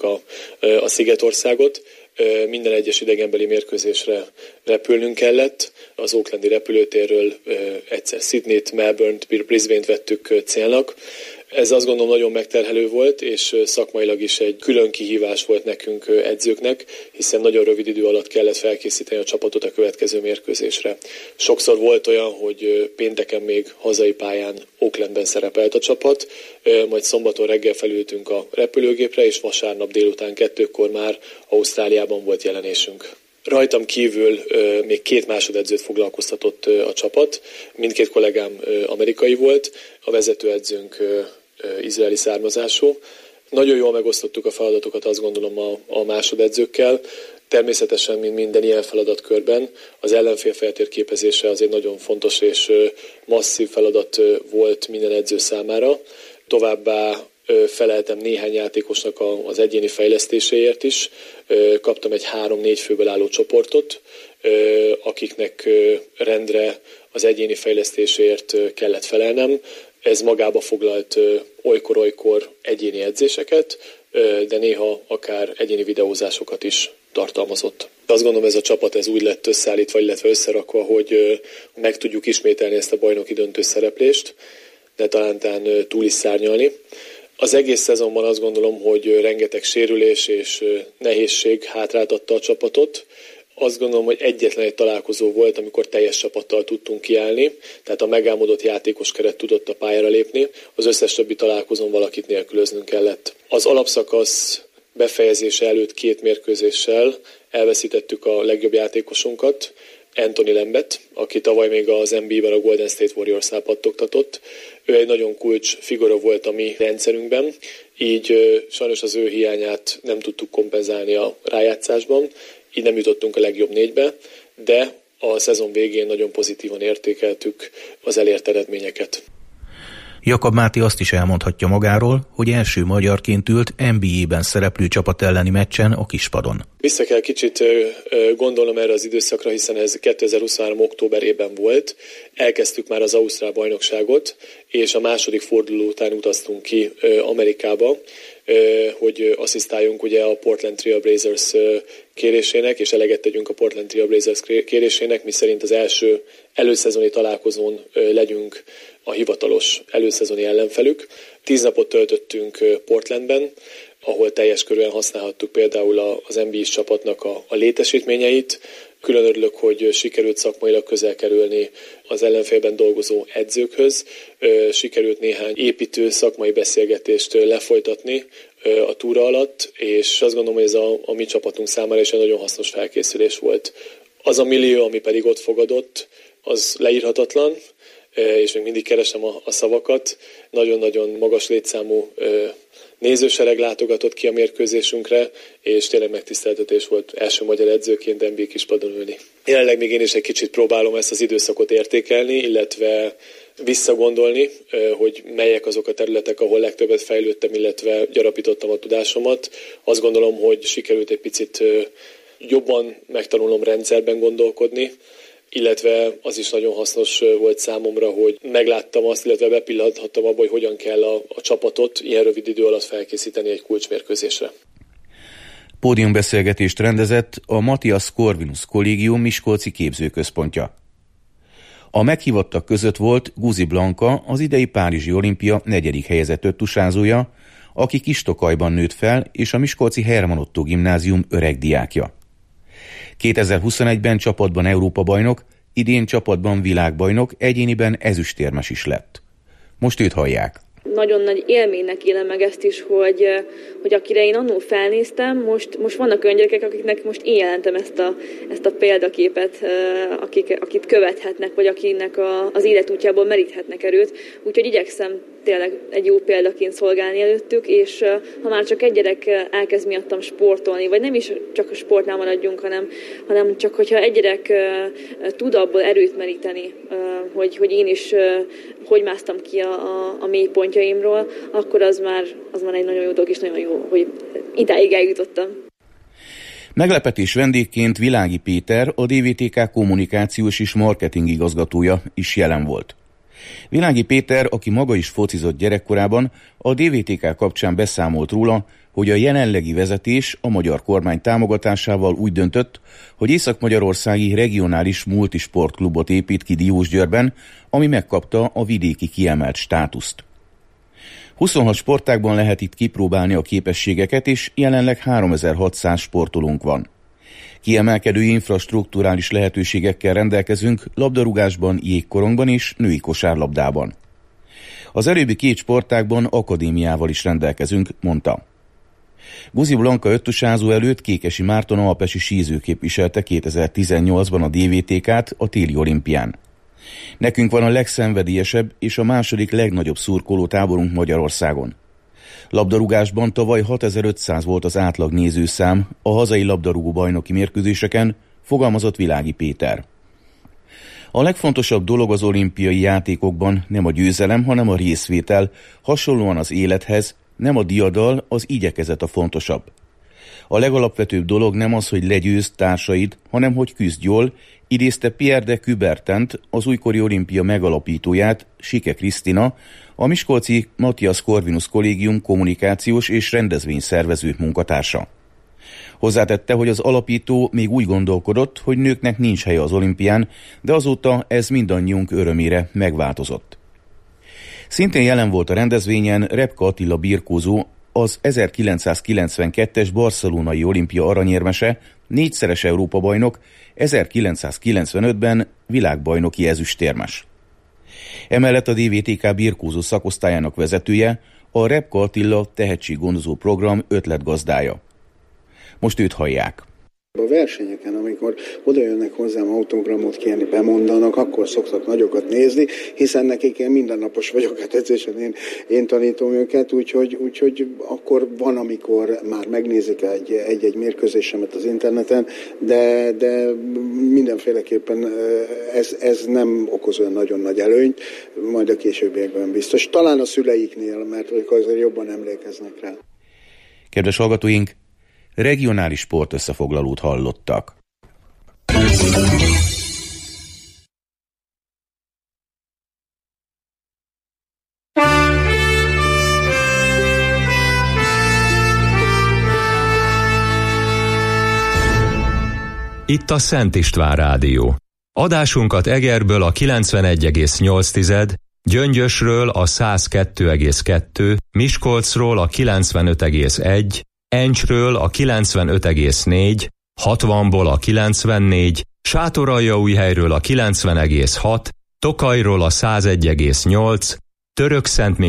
a Szigetországot, minden egyes idegenbeli mérkőzésre repülnünk kellett. Az Aucklandi repülőtérről egyszer Sydneyt, Melbourne-t, Brisbane-t vettük célnak. Ez azt gondolom nagyon megterhelő volt, és szakmailag is egy külön kihívás volt nekünk edzőknek, hiszen nagyon rövid idő alatt kellett felkészíteni a csapatot a következő mérkőzésre. Sokszor volt olyan, hogy pénteken még hazai pályán Aucklandben szerepelt a csapat, majd szombaton reggel felültünk a repülőgépre, és vasárnap délután 2-kor már Ausztráliában volt jelenésünk. Rajtam kívül még 2 másodedzőt foglalkoztatott a csapat, mindkét kollégám amerikai volt, a vezetőedzőnk izraeli származású. Nagyon jól megosztottuk a feladatokat, azt gondolom a másodedzőkkel. Természetesen, mint minden ilyen feladatkörben, az ellenfél feltérképezése az egy nagyon fontos és masszív feladat volt minden edző számára. Továbbá feleltem néhány játékosnak az egyéni fejlesztéséért is. Kaptam egy 3-4 főből álló csoportot, akiknek rendre az egyéni fejlesztéséért kellett felelnem. Ez magába foglalt olykor-olykor egyéni edzéseket, de néha akár egyéni videózásokat is tartalmazott. Azt gondolom, ez a csapat ez úgy lett összeállítva, illetve összerakva, hogy meg tudjuk ismételni ezt a bajnoki döntő szereplést, de talán túl is szárnyalni. Az egész szezonban azt gondolom, hogy rengeteg sérülés és nehézség hátráltatta a csapatot. Azt gondolom, hogy egyetlen egy találkozó volt, amikor teljes csapattal tudtunk kiállni, tehát a megálmodott játékos keret tudott a pályára lépni, az összes többi találkozón valakit nélkülöznünk kellett. Az alapszakasz befejezése előtt 2 mérkőzéssel elveszítettük a legjobb játékosunkat, Anthony Lambet, aki tavaly még az NBA-ben a Golden State Warriors-nál pattogtatott. Ő egy nagyon kulcs figura volt a mi rendszerünkben, így sajnos az ő hiányát nem tudtuk kompenzálni a rájátszásban, így nem jutottunk a legjobb 4-be, de a szezon végén nagyon pozitívan értékeltük az elért eredményeket. Jakab Máté azt is elmondhatja magáról, hogy első magyarként ült NBA-ben szereplő csapat elleni meccsen a kispadon. Vissza kell kicsit gondolnom erre az időszakra, hiszen ez 2023. októberében volt. Elkezdtük már az ausztrál bajnokságot, és a második forduló után utaztunk ki Amerikába, hogy asszisztáljunk ugye a Portland Trail Blazers kérésének, és eleget tegyünk a Portland Trail Blazers kérésének, miszerint az első előszezoni találkozón legyünk a hivatalos előszezoni ellenfelük. 10 napot töltöttünk Portlandben, ahol teljes körűen használhattuk például az NBA-s csapatnak a létesítményeit. Külön örülök, hogy sikerült szakmailag közel kerülni az ellenfélben dolgozó edzőkhöz. Sikerült néhány építő szakmai beszélgetést lefolytatni a túra alatt, és azt gondolom, hogy ez a mi csapatunk számára is egy nagyon hasznos felkészülés volt. Az a millió, ami pedig ott fogadott, az leírhatatlan, és még mindig keresem a szavakat. Nagyon-nagyon magas létszámú nézősereg látogatott ki a mérkőzésünkre, és tényleg megtiszteltetés volt első magyar edzőként NBA kispadon ülni. Jelenleg még én is egy kicsit próbálom ezt az időszakot értékelni, illetve visszagondolni, hogy melyek azok a területek, ahol legtöbbet fejlődtem, illetve gyarapítottam a tudásomat. Azt gondolom, hogy sikerült egy picit jobban megtanulnom rendszerben gondolkodni, illetve az is nagyon hasznos volt számomra, hogy megláttam azt, illetve bepillanthattam abba, hogy hogyan kell a csapatot ilyen rövid idő alatt felkészíteni egy kulcsmérkőzésre. Pódiumbeszélgetést rendezett a Matthias Corvinus Kollégium Miskolci képzőközpontja. A meghívottak között volt Guzi Blanka, az idei Párizsi olimpia 4. helyezett öttusázója, aki Kis-Tokajban nőtt fel, és a miskolci Herman Ottó gimnázium öreg diákja. 2021-ben csapatban Európa-bajnok, idén csapatban világbajnok, egyéniben ezüstérmes is lett. Most őt hallják. Nagyon nagy élménynek élem meg ezt is, hogy akire én annól felnéztem, most vannak olyan gyerekek, akiknek most én jelentem ezt a példaképet, akit követhetnek, vagy akinek az életútjából meríthetnek erőt. Úgyhogy igyekszem tényleg egy jó példaként szolgálni előttük, és ha már csak egy gyerek elkezd miattam sportolni, vagy nem is csak a sportnál maradjunk, hanem csak hogyha egy gyerek tud abból erőt meríteni, hogy én is hogy másztam ki a mélypontjaimról, akkor az már egy nagyon jó dolog, és nagyon jó, hogy idáig eljutottam. Meglepetés vendégként Világi Péter, a DVTK kommunikációs és marketing igazgatója is jelen volt. Világi Péter, aki maga is focizott gyerekkorában, a DVTK kapcsán beszámolt róla, hogy a jelenlegi vezetés a magyar kormány támogatásával úgy döntött, hogy észak-magyarországi regionális multisportklubot épít ki Diósgyőrben, ami megkapta a vidéki kiemelt státuszt. 26 sportágban lehet itt kipróbálni a képességeket, és jelenleg 3600 sportolónk van. Kiemelkedő infrastrukturális lehetőségekkel rendelkezünk labdarúgásban, jégkorongban és női kosárlabdában. Az előbbi 2 sportágban akadémiával is rendelkezünk, mondta. Guzi Blanka öttusázó előtt Kékesi Márton alpesi sízőkép viselte 2018-ban a DVTK-t a téli olimpián. Nekünk van a legszenvedélyesebb és a második legnagyobb szurkoló táborunk Magyarországon. Labdarúgásban tavaly 6500 volt az átlag nézőszám a hazai labdarúgó bajnoki mérkőzéseken, fogalmazott Világi Péter. A legfontosabb dolog az olimpiai játékokban nem a győzelem, hanem a részvétel, hasonlóan az élethez, nem a diadal, az igyekezet a fontosabb. A legalapvetőbb dolog nem az, hogy legyőzd társaid, hanem hogy küzdj jól, idézte Pierre de Coubertent, az újkori olimpia megalapítóját, Sike Krisztina, a miskolci Matthias Corvinus Kollégium kommunikációs és rendezvényszervező munkatársa. Hozzátette, hogy az alapító még úgy gondolkodott, hogy nőknek nincs helye az olimpián, de azóta ez mindannyiunk örömére megváltozott. Szintén jelen volt a rendezvényen Repka Attila birkózó, az 1992-es barcelonai olimpia aranyérmese, 4-szeres Európa-bajnok, 1995-ben világbajnoki ezüstérmes. Emellett a DVTK birkózó szakosztályának vezetője, a Repka Attila tehetséggondozó program ötletgazdája. Most őt hallják. A versenyeken, amikor oda jönnek hozzám autogramot kérni, bemondanak, akkor szoktak nagyokat nézni, hiszen nekik én mindennapos vagyok, hát edzésen én tanítom őket, úgyhogy akkor van, amikor már megnézik egy mérkőzésemet az interneten, de mindenféleképpen ez nem okoz olyan nagyon nagy előnyt, majd a későbbiekben biztos. Talán a szüleiknél, mert ők azért jobban emlékeznek rá. Kedves hallgatóink, regionális sportösszefoglalót hallottak. Itt a Szent István Rádió. Adásunkat Egerből a 91,8, Gyöngyösről a 102,2, Miskolcról a 95,1, Encsről a 95,4, 60-ból a 94, Sátoraljaújhelyről a 90,6, Tokajról a 101,8, Törökszentmiklósról